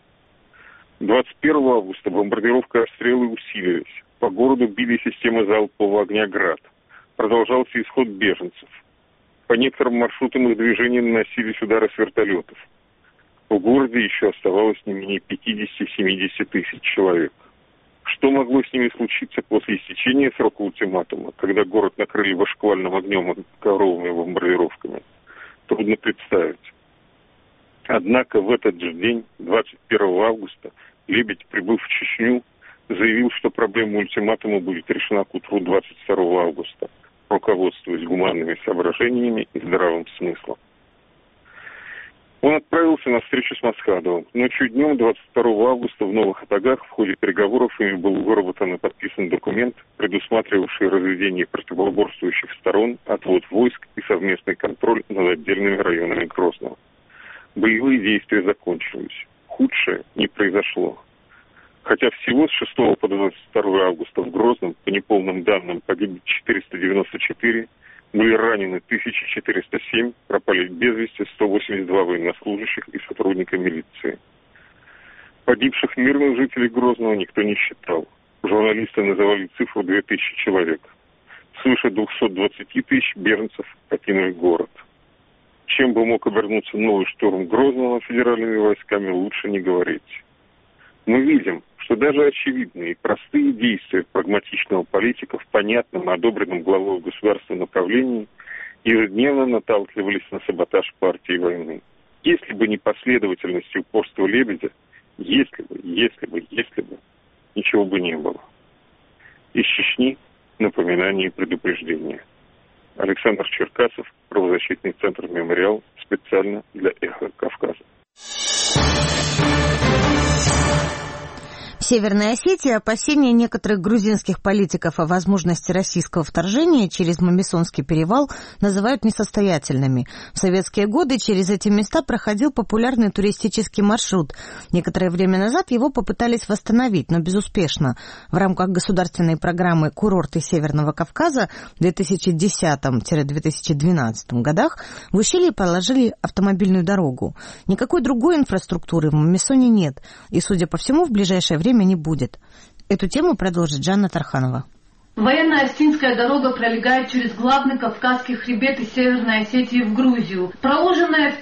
21 августа бомбардировка и обстрелы усилились. По городу били системы залпового огня «Град». Продолжался исход беженцев. По некоторым маршрутам их движения наносились удары с вертолетов. В городе еще оставалось не менее 50-70 тысяч человек. Что могло с ними случиться после истечения срока ультиматума, когда город накрыли башквальным огнем и ковровыми бомбардировками, трудно представить. Однако в этот же день, 21 августа, Лебедь, прибыв в Чечню, заявил, что проблема ультиматума будет решена к утру 22 августа, руководствуясь гуманными соображениями и здравым смыслом. Он отправился на встречу с Масхадовым. Ночью днем 22 августа в Новых Атагах в ходе переговоров ими был выработан и подписан документ, предусматривавший разведение противоборствующих сторон, отвод войск и совместный контроль над отдельными районами Грозного. Боевые действия закончились. Худшее не произошло. Хотя всего с 6 по 22 августа в Грозном, по неполным данным, погибли 494, были ранены 1407, пропали без вести 182 военнослужащих и сотрудника милиции. Погибших мирных жителей Грозного никто не считал. Журналисты называли цифру 2000 человек. Свыше 220 тысяч беженцев покинули город. Чем бы мог обернуться новый штурм Грозного федеральными войсками, лучше не говорить. Мы видим, что даже очевидные и простые действия прагматичного политика в понятном, одобренном главой государства направлении ежедневно наталкивались на саботаж партии войны. Если бы не последовательность и упорство Лебедя, если бы, ничего бы не было. Из Чечни напоминание и предупреждение. Александр Черкасов, правозащитный центр «Мемориал», специально для «Эхо Кавказа». В Северной Осетии опасения некоторых грузинских политиков о возможности российского вторжения через Мамисонский перевал называют несостоятельными. В советские годы через эти места проходил популярный туристический маршрут. Некоторое время назад его попытались восстановить, но безуспешно. В рамках государственной программы «Курорты Северного Кавказа» в 2010-2012 годах в ущелье проложили автомобильную дорогу. Никакой другой инфраструктуры в Мамисоне нет, и, судя по всему, в ближайшее время не будет. Эту тему продолжит Жанна Тарханова. Военная Осетинская дорога пролегает через главный Кавказский хребет из Северной Осетии в Грузию. Проложенная в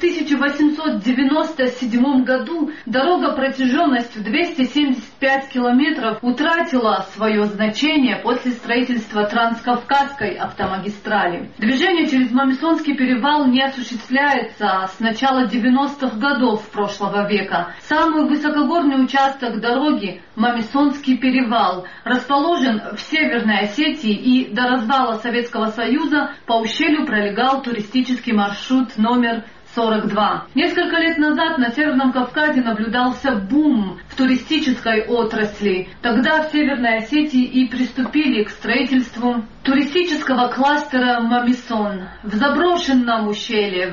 1897 году, дорога протяженностью 275 километров утратила свое значение после строительства Транскавказской автомагистрали. Движение через Мамисонский перевал не осуществляется с начала 90-х годов прошлого века. Самый высокогорный участок дороги – Мамисонский перевал, расположен в Северной Осетии, и до развала Советского Союза по ущелью пролегал туристический маршрут номер 42. Несколько лет назад на Северном Кавказе наблюдался бум в туристической отрасли. Тогда в Северной Осетии и приступили к строительству туристического кластера Мамисон. В заброшенном ущелье в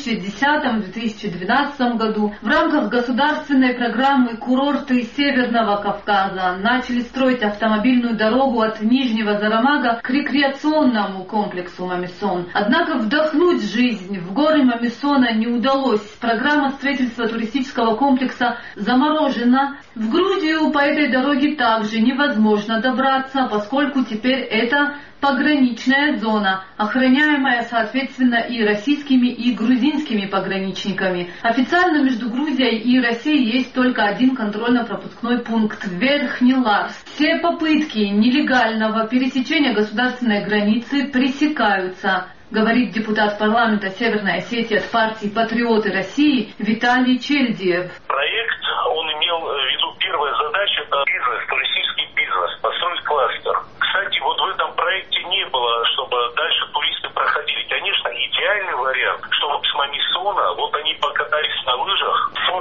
2010-2012 году в рамках государственной программы «Курорты Северного Кавказа» начали строить автомобильную дорогу от Нижнего Зарамага к рекреационному комплексу Мамисон. Однако вдохнуть жизнь в горы Мамисона не удалось. Программа строительства туристического комплекса заморожена. В Грузию по этой дороге также невозможно добраться, поскольку теперь это пограничная зона, охраняемая соответственно и российскими, и грузинскими пограничниками. Официально между Грузией и Россией есть только один контрольно-пропускной пункт – Верхний Ларс. Все попытки нелегального пересечения государственной границы пресекаются, говорит депутат парламента Северной Осетии от партии «Патриоты России» Виталий Чельдиев. Проект, он имел в виду, первая задача – это бизнес, туристический бизнес, построить кластер. Кстати, вот в этом проекте не было, чтобы дальше туристы проходили. Конечно, идеальный вариант, чтобы с Мамисона, вот они покатались на лыжах,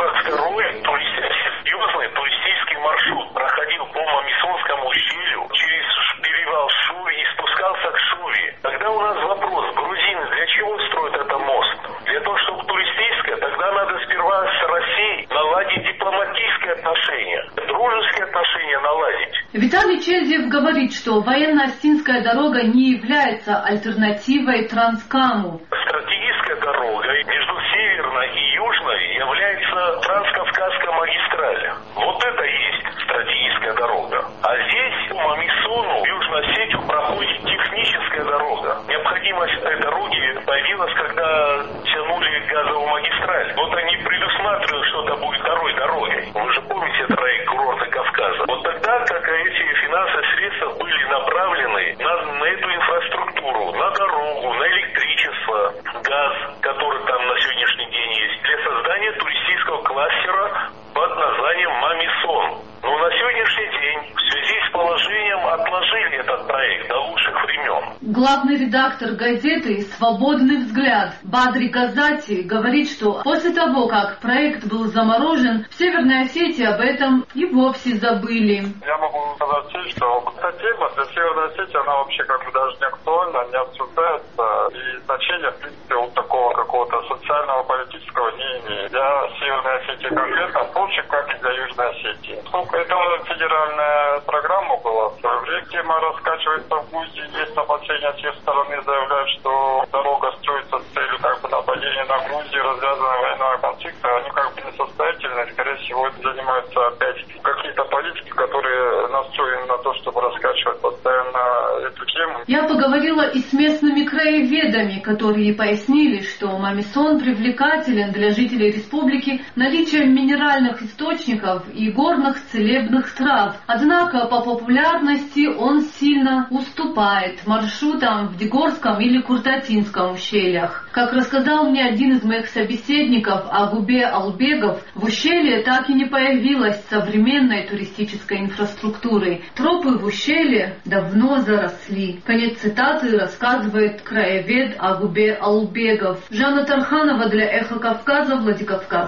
42-й серьезный туристический маршрут проходил по Мамисонскому ущелью через перевал Шуви и спускался к Шуви. Тогда у нас вопрос, грузины для чего строят этот мост? Для того, чтобы туристическое, тогда надо сперва с Россией наладить дипломатические отношения, дружеские отношения наладить. Виталий Чельдиев говорит, что военно-осетинская дорога не является альтернативой Транскаму. Стратегическая дорога между Северной и Южной является Транскавказская магистраль. Вот это и есть стратегическая дорога. А здесь по Мамисону в Южную Осетию проходит техническая дорога. Необходимость этой дороги появилась, когда тянули газовую магистраль. Вот они предусматривают, что это будет второй дорогой. Вы же помните проект «Курорты Кавказа». Вот тогда, как эти финансовые средства были направлены на эту инфраструктуру, на дорогу, на электричество, газ, который там на сегодняшний день есть, для создания туристического кластера под названием Мамисон. Но на сегодняшний день в связи с положением отложили этот проект до лучших времен. Главный редактор газеты «Свободный взгляд» Бадри Газати говорит, что после того, как проект был заморожен, в Северной Осетии об этом и вовсе забыли. Я могу сказать, что эта тема для Северной Осетии, она вообще как бы даже не актуальна, не обсуждается, и значения, в принципе, вот такого какого-то социального, политического не имеет. Для Северной Осетии конкретно, впрочем, как и для Южной Осетии. Это федеральная программа была. Тема раскачивается в Грузии. Есть опасения, с их стороны заявляют, что дорога строится с целью как бы нападения на Грузию, развязанного военного конфликта. Они как бы несостоятельны. Скорее всего, занимаются опять какие-то политики, которые настроены на то, чтобы раскачивать постоянно эту тему. Я поговорила и с местными краеведами, которые пояснили, что Мамисон привлекателен для жителей республики наличием минеральных источников и горных целебных трав. Однако по популярности он сильно уступает маршрутам в Дегорском или Куртатинском ущельях. Как рассказал мне один из моих собеседников Агубе Албегов, в ущелье так и не появилось современной туристической инфраструктуры. Тропы в ущелье давно заросли. Конец цитаты рассказывает краевед Агубе Албегов. Жанна Тарханова для Эхо Кавказа, Владикавказ.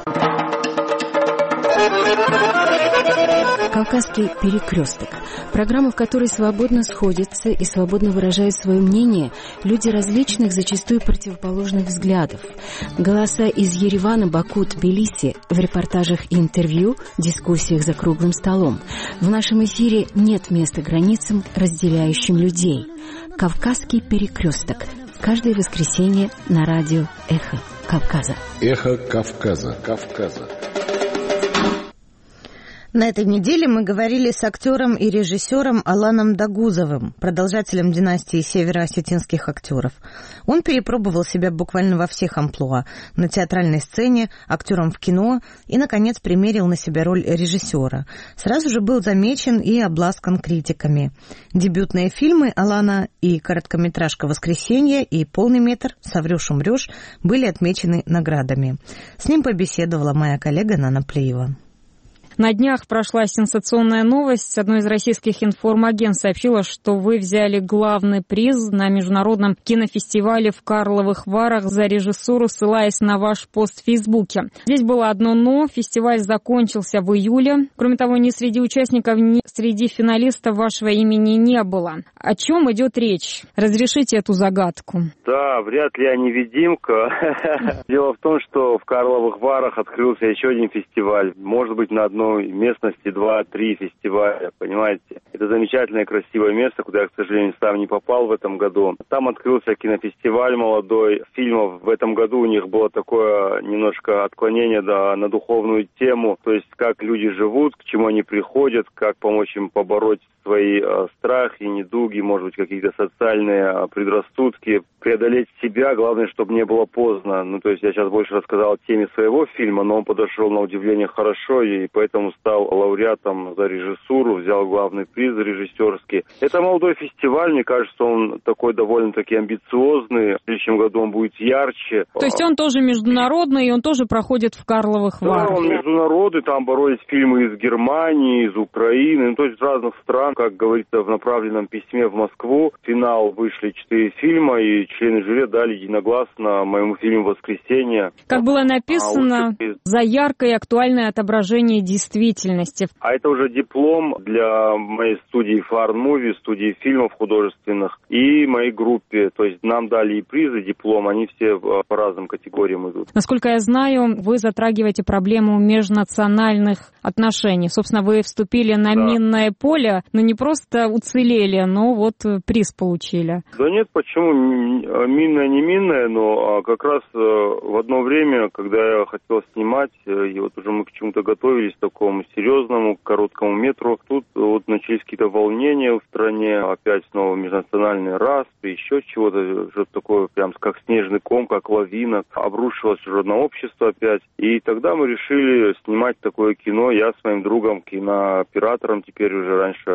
«Кавказский перекресток» – программа, в которой свободно сходятся и свободно выражают свое мнение люди различных, зачастую противоположных взглядов. Голоса из Еревана, Баку, Тбилиси в репортажах и интервью, дискуссиях за круглым столом. В нашем эфире нет места границам, разделяющим людей. «Кавказский перекресток» каждое воскресенье на радио «Эхо Кавказа». «Эхо Кавказа». На этой неделе мы говорили с актером и режиссером Аланом Дагузовым, продолжателем династии североосетинских актеров. Он перепробовал себя буквально во всех амплуа – на театральной сцене, актером в кино и, наконец, примерил на себя роль режиссера. Сразу же был замечен и обласкан критиками. Дебютные фильмы Алана и короткометражка «Воскресенье» и «Полный метр» «Соврешь, умрешь» были отмечены наградами. С ним побеседовала моя коллега Нана Плеева. На днях прошла сенсационная новость. Одно из российских информагентств сообщило, что вы взяли главный приз на международном кинофестивале в Карловых Варах за режиссуру, ссылаясь на ваш пост в Фейсбуке. Здесь было одно «но». Фестиваль закончился в июле. Кроме того, ни среди участников, ни среди финалистов вашего имени не было. О чем идет речь? Разрешите эту загадку. Да, вряд ли я невидимка. Дело в том, что в Карловых Варах открылся еще один фестиваль. Может быть, на одной местности 2-3 фестиваля, понимаете. Это замечательное, красивое место, куда я, к сожалению, сам не попал в этом году. Там открылся кинофестиваль молодой фильмов. В этом году у них было такое немножко отклонение на духовную тему, то есть как люди живут, к чему они приходят, как помочь им побороть свои страхи, недуги, может быть, какие-то социальные предрассудки, преодолеть себя, главное, чтобы не было поздно. Ну, то есть я сейчас больше рассказал о теме своего фильма, но он подошел на удивление хорошо, и поэтому стал лауреатом за режиссуру, взял главный приз режиссерский. Это молодой фестиваль, мне кажется, он такой довольно-таки амбициозный. В следующем году он будет ярче. То есть он тоже международный, и он тоже проходит в Карловых Варах? Да, он международный, там боролись фильмы из Германии, из Украины, ну, то есть из разных стран. Как говорится в направленном письме в Москву, в финал вышли 4 фильма, и члены жюри дали единогласно моему фильму «Воскресенье». Как было написано, за яркое и актуальное отображение действительности. А это уже диплом для моей студии Far Movie, студии фильмов художественных, и моей группе. То есть нам дали и призы, диплом, они все по разным категориям идут. Насколько я знаю, вы затрагиваете проблему межнациональных отношений. Собственно, вы вступили на минное поле, но не просто уцелели, но вот приз получили. Да нет, почему? Минное, не минное, но как раз в одно время, когда я хотел снимать, и вот уже мы к чему-то готовились, такому серьезному, короткому метру, тут вот начались какие-то волнения в стране, опять снова межнациональный распри, еще чего-то, что-то такое прям как снежный ком, как лавина, обрушилось уже на общество опять. И тогда мы решили снимать такое кино, я с моим другом, кинооператором, теперь уже раньше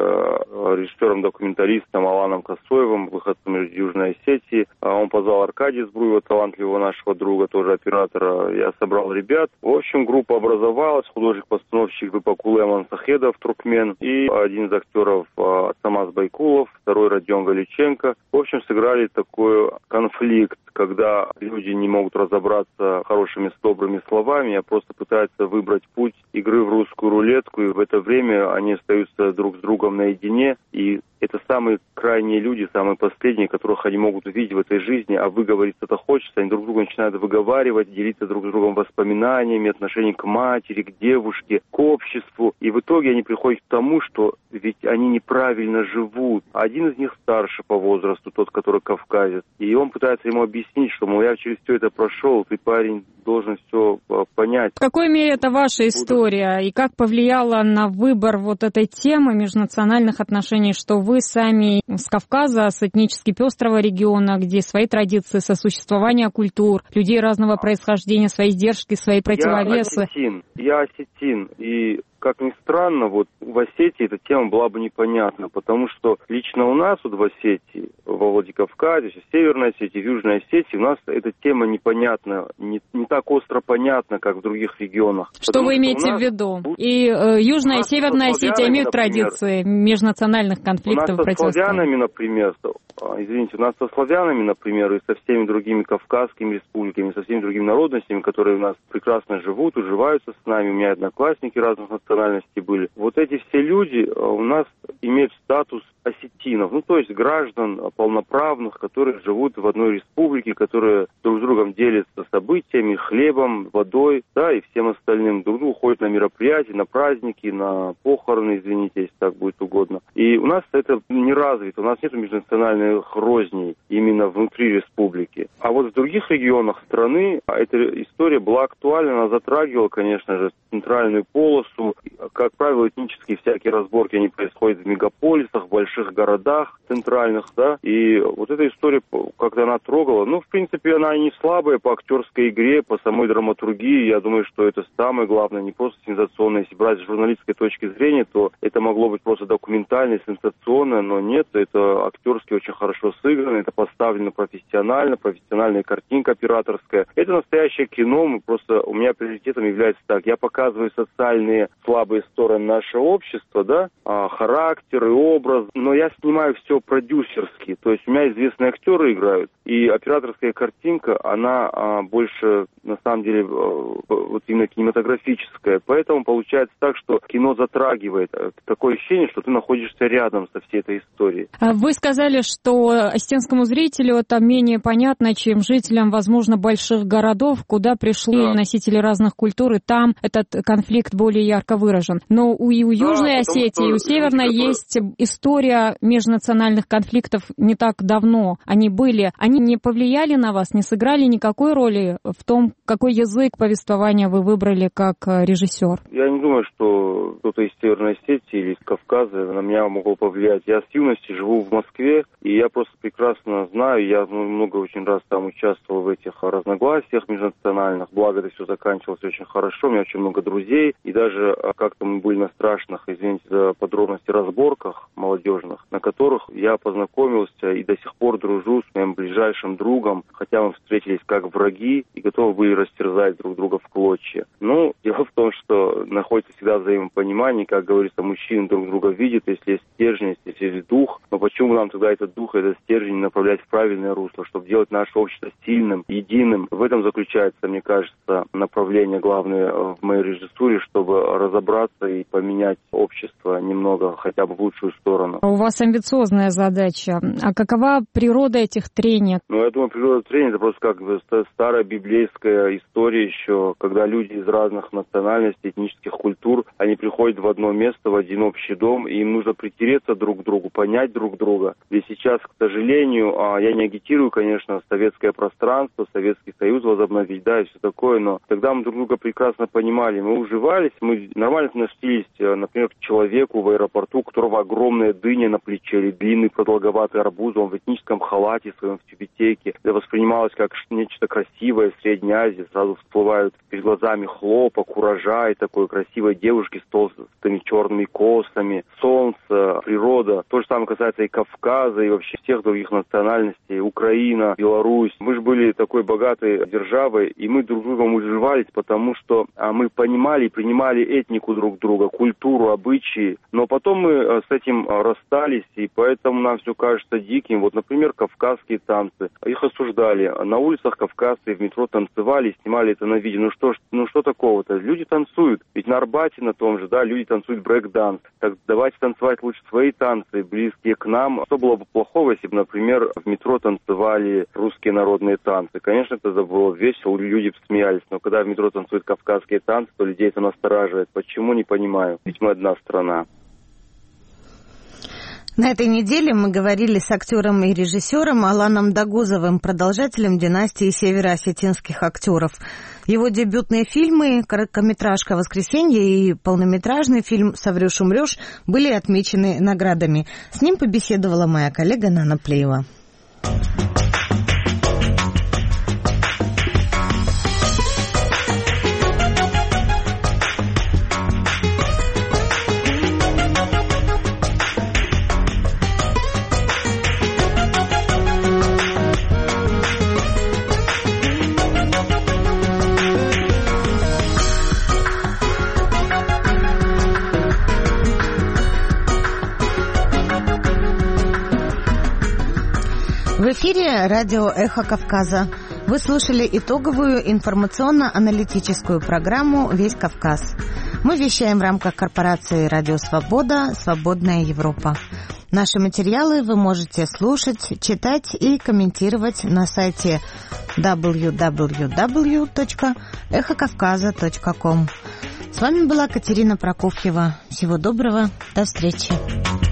режиссером-документалистом Аланом Косоевым, выходцем из Южной Осетии. Он позвал Аркадия Збруева, талантливого нашего друга, тоже оператора. Я собрал ребят. В общем, группа образовалась, художник-постановщик Бепакулы Амансахедов, туркмен, и один из актеров Самаз Байкулов, второй Родион Галиченко. В общем, сыграли такой конфликт, когда люди не могут разобраться хорошими, с добрыми словами, а просто пытаются выбрать путь игры в русскую рулетку, и в это время они остаются друг с другом наедине, и это самые крайние люди, самые последние, которых они могут увидеть в этой жизни, а выговориться-то хочется, они друг друга начинают выговаривать, делиться друг с другом воспоминаниями, отношением к матери, к девушке, к обществу, и в итоге они приходят к тому, что ведь они неправильно живут. Один из них старше по возрасту, тот, который кавказец, и он пытается ему объяснить, что, мол, я через все это прошел, ты, парень, должен все понять. В какой мере это ваша история, и как повлияла на выбор вот этой темы межнациональных отношений, что вы сами с Кавказа, с этнически пестрого региона, где свои традиции сосуществования культур, людей разного происхождения, свои издержки, свои противовесы? Я осетин, и как ни странно, вот в Осетии эта тема была бы непонятна, потому что лично у нас вот в Осетии, во Владикавказе, в Северной Осетии, в Южной Осетии у нас эта тема непонятна, не так остро понятна, как в других регионах. Что вы имеете в виду? И Южная и Северная Осетия имеют традиции межнациональных конфликтов, противостояния? Славянами, например, извините, у нас со славянами, например, и со всеми другими кавказскими республиками, со всеми другими народностями, которые у нас прекрасно живут, уживаются с нами, у меня одноклассники разных национальностей были. Вот эти все люди у нас имеют статус осетинов, ну то есть граждан полноправных, которые живут в одной республике, которые друг с другом делятся событиями, хлебом, водой, да, и всем остальным. Друг другу ходят на мероприятия, на праздники, на похороны, извините, если так будет угодно. И у нас это не развито, у нас нет межнациональных розней именно внутри республики. А вот в других регионах страны эта история была актуальна, она затрагивала, конечно же, центральную полосу, Как правило, этнические всякие разборки, они происходят в мегаполисах, в больших городах центральных, да, и вот эта история, как-то она трогала. Ну, в принципе, она не слабая по актерской игре, по самой драматургии. Я думаю, что это самое главное, не просто сенсационное. Если брать с журналистской точки зрения, то это могло быть просто документально, сенсационно, но нет, это актерски очень хорошо сыграно, это поставлено профессионально, профессиональная картинка операторская. Это настоящее кино, просто у меня приоритетом является так, я показываю социальные слабые стороны нашего общества, да, характер и образ, но я снимаю все продюсерски, то есть у меня известные актеры играют, и операторская картинка, она больше, на самом деле, вот именно кинематографическая, поэтому получается так, что кино затрагивает, такое ощущение, что ты находишься рядом со всей этой историей. Вы сказали, что осетинскому зрителю это менее понятно, чем жителям, возможно, больших городов, куда пришли носители разных культур, и там этот конфликт более ярко выражен. Но у Южной Осетии, и у Северной есть история межнациональных конфликтов не так давно. Они были. Они не повлияли на вас, не сыграли никакой роли в том, какой язык повествования вы выбрали как режиссер? Я не думаю, что кто-то из Северной Осетии или из Кавказа на меня могло повлиять. Я с юности живу в Москве, и я просто прекрасно знаю, я много очень раз там участвовал в этих разногласиях межнациональных, благо это все заканчивалось очень хорошо, у меня очень много друзей, и даже как-то мы были на страшных, извините за подробности, разборках молодежных, на которых я познакомился и до сих пор дружу с моим ближайшим другом, хотя мы встретились как враги и готовы были растерзать друг друга в клочья. Ну, дело в том, что находится всегда взаимопонимание, как говорится, мужчины друг друга видят, если есть стержень, если есть дух, но почему нам тогда этот дух, этот стержень направлять в правильное русло, чтобы делать наше общество сильным, единым? В этом заключается, мне кажется, направление главное в моей режиссуре, чтобы разобраться и поменять общество немного, хотя бы в лучшую сторону. У вас амбициозная задача. А какова природа этих трений? Ну, я думаю, природа трений — это просто как бы старая библейская история еще, когда люди из разных национальностей, этнических культур, они приходят в одно место, в один общий дом, и им нужно притереться друг к другу, понять друг друга. И сейчас, к сожалению, я не агитирую, конечно, советское пространство, Советский Союз возобновить, да, и все такое, но тогда мы друг друга прекрасно понимали, мы уживались, мы нормально относились, например, к человеку в аэропорту, у которого огромная дыня на плече или длинный продолговатый арбуз, он в этническом халате своем, в тюбетейке. Это воспринималось как нечто красивое в Средней Азии, сразу всплывают перед глазами хлопок, урожай такой, красивой девушки с толстыми черными косами, солнце, природа. То же самое касается и Кавказа, и вообще всех других национальностей, Украина, Беларусь. Мы же были такой богатой державой, и мы друг с другом уживались, потому что мы понимали и принимали этнику друг друга, культуру, обычаи. Но потом мы с этим расстались, и поэтому нам все кажется диким. Вот, например, кавказские танцы. Их осуждали. На улицах Кавказцы в метро танцевали и снимали это на видео. Ну что такого-то? Люди танцуют. Ведь на Арбате на том же, да, люди танцуют брейк-данс. Так давайте танцевать лучше свои танцы, близкие к нам. Что было бы плохого, если бы, например, в метро танцевали русские народные танцы? Конечно, это было весело, люди бы смеялись. Но когда в метро танцуют кавказские танцы, то людей это настораживает. Почему, не понимаю. Ведь мы одна страна. На этой неделе мы говорили с актером и режиссером Аланом Дагузовым, продолжателем династии североосетинских актеров. Его дебютные фильмы, короткометражка «Воскресенье» и полнометражный фильм «Соврешь, умрешь» были отмечены наградами. С ним побеседовала моя коллега Нана Плеева. В эфире радио «Эхо Кавказа». Вы слушали итоговую информационно-аналитическую программу «Весь Кавказ». Мы вещаем в рамках корпорации «Радио Свобода. Свободная Европа». Наши материалы вы можете слушать, читать и комментировать на сайте www.эхокавказа.ком. С вами была Катерина Прокофьева. Всего доброго. До встречи.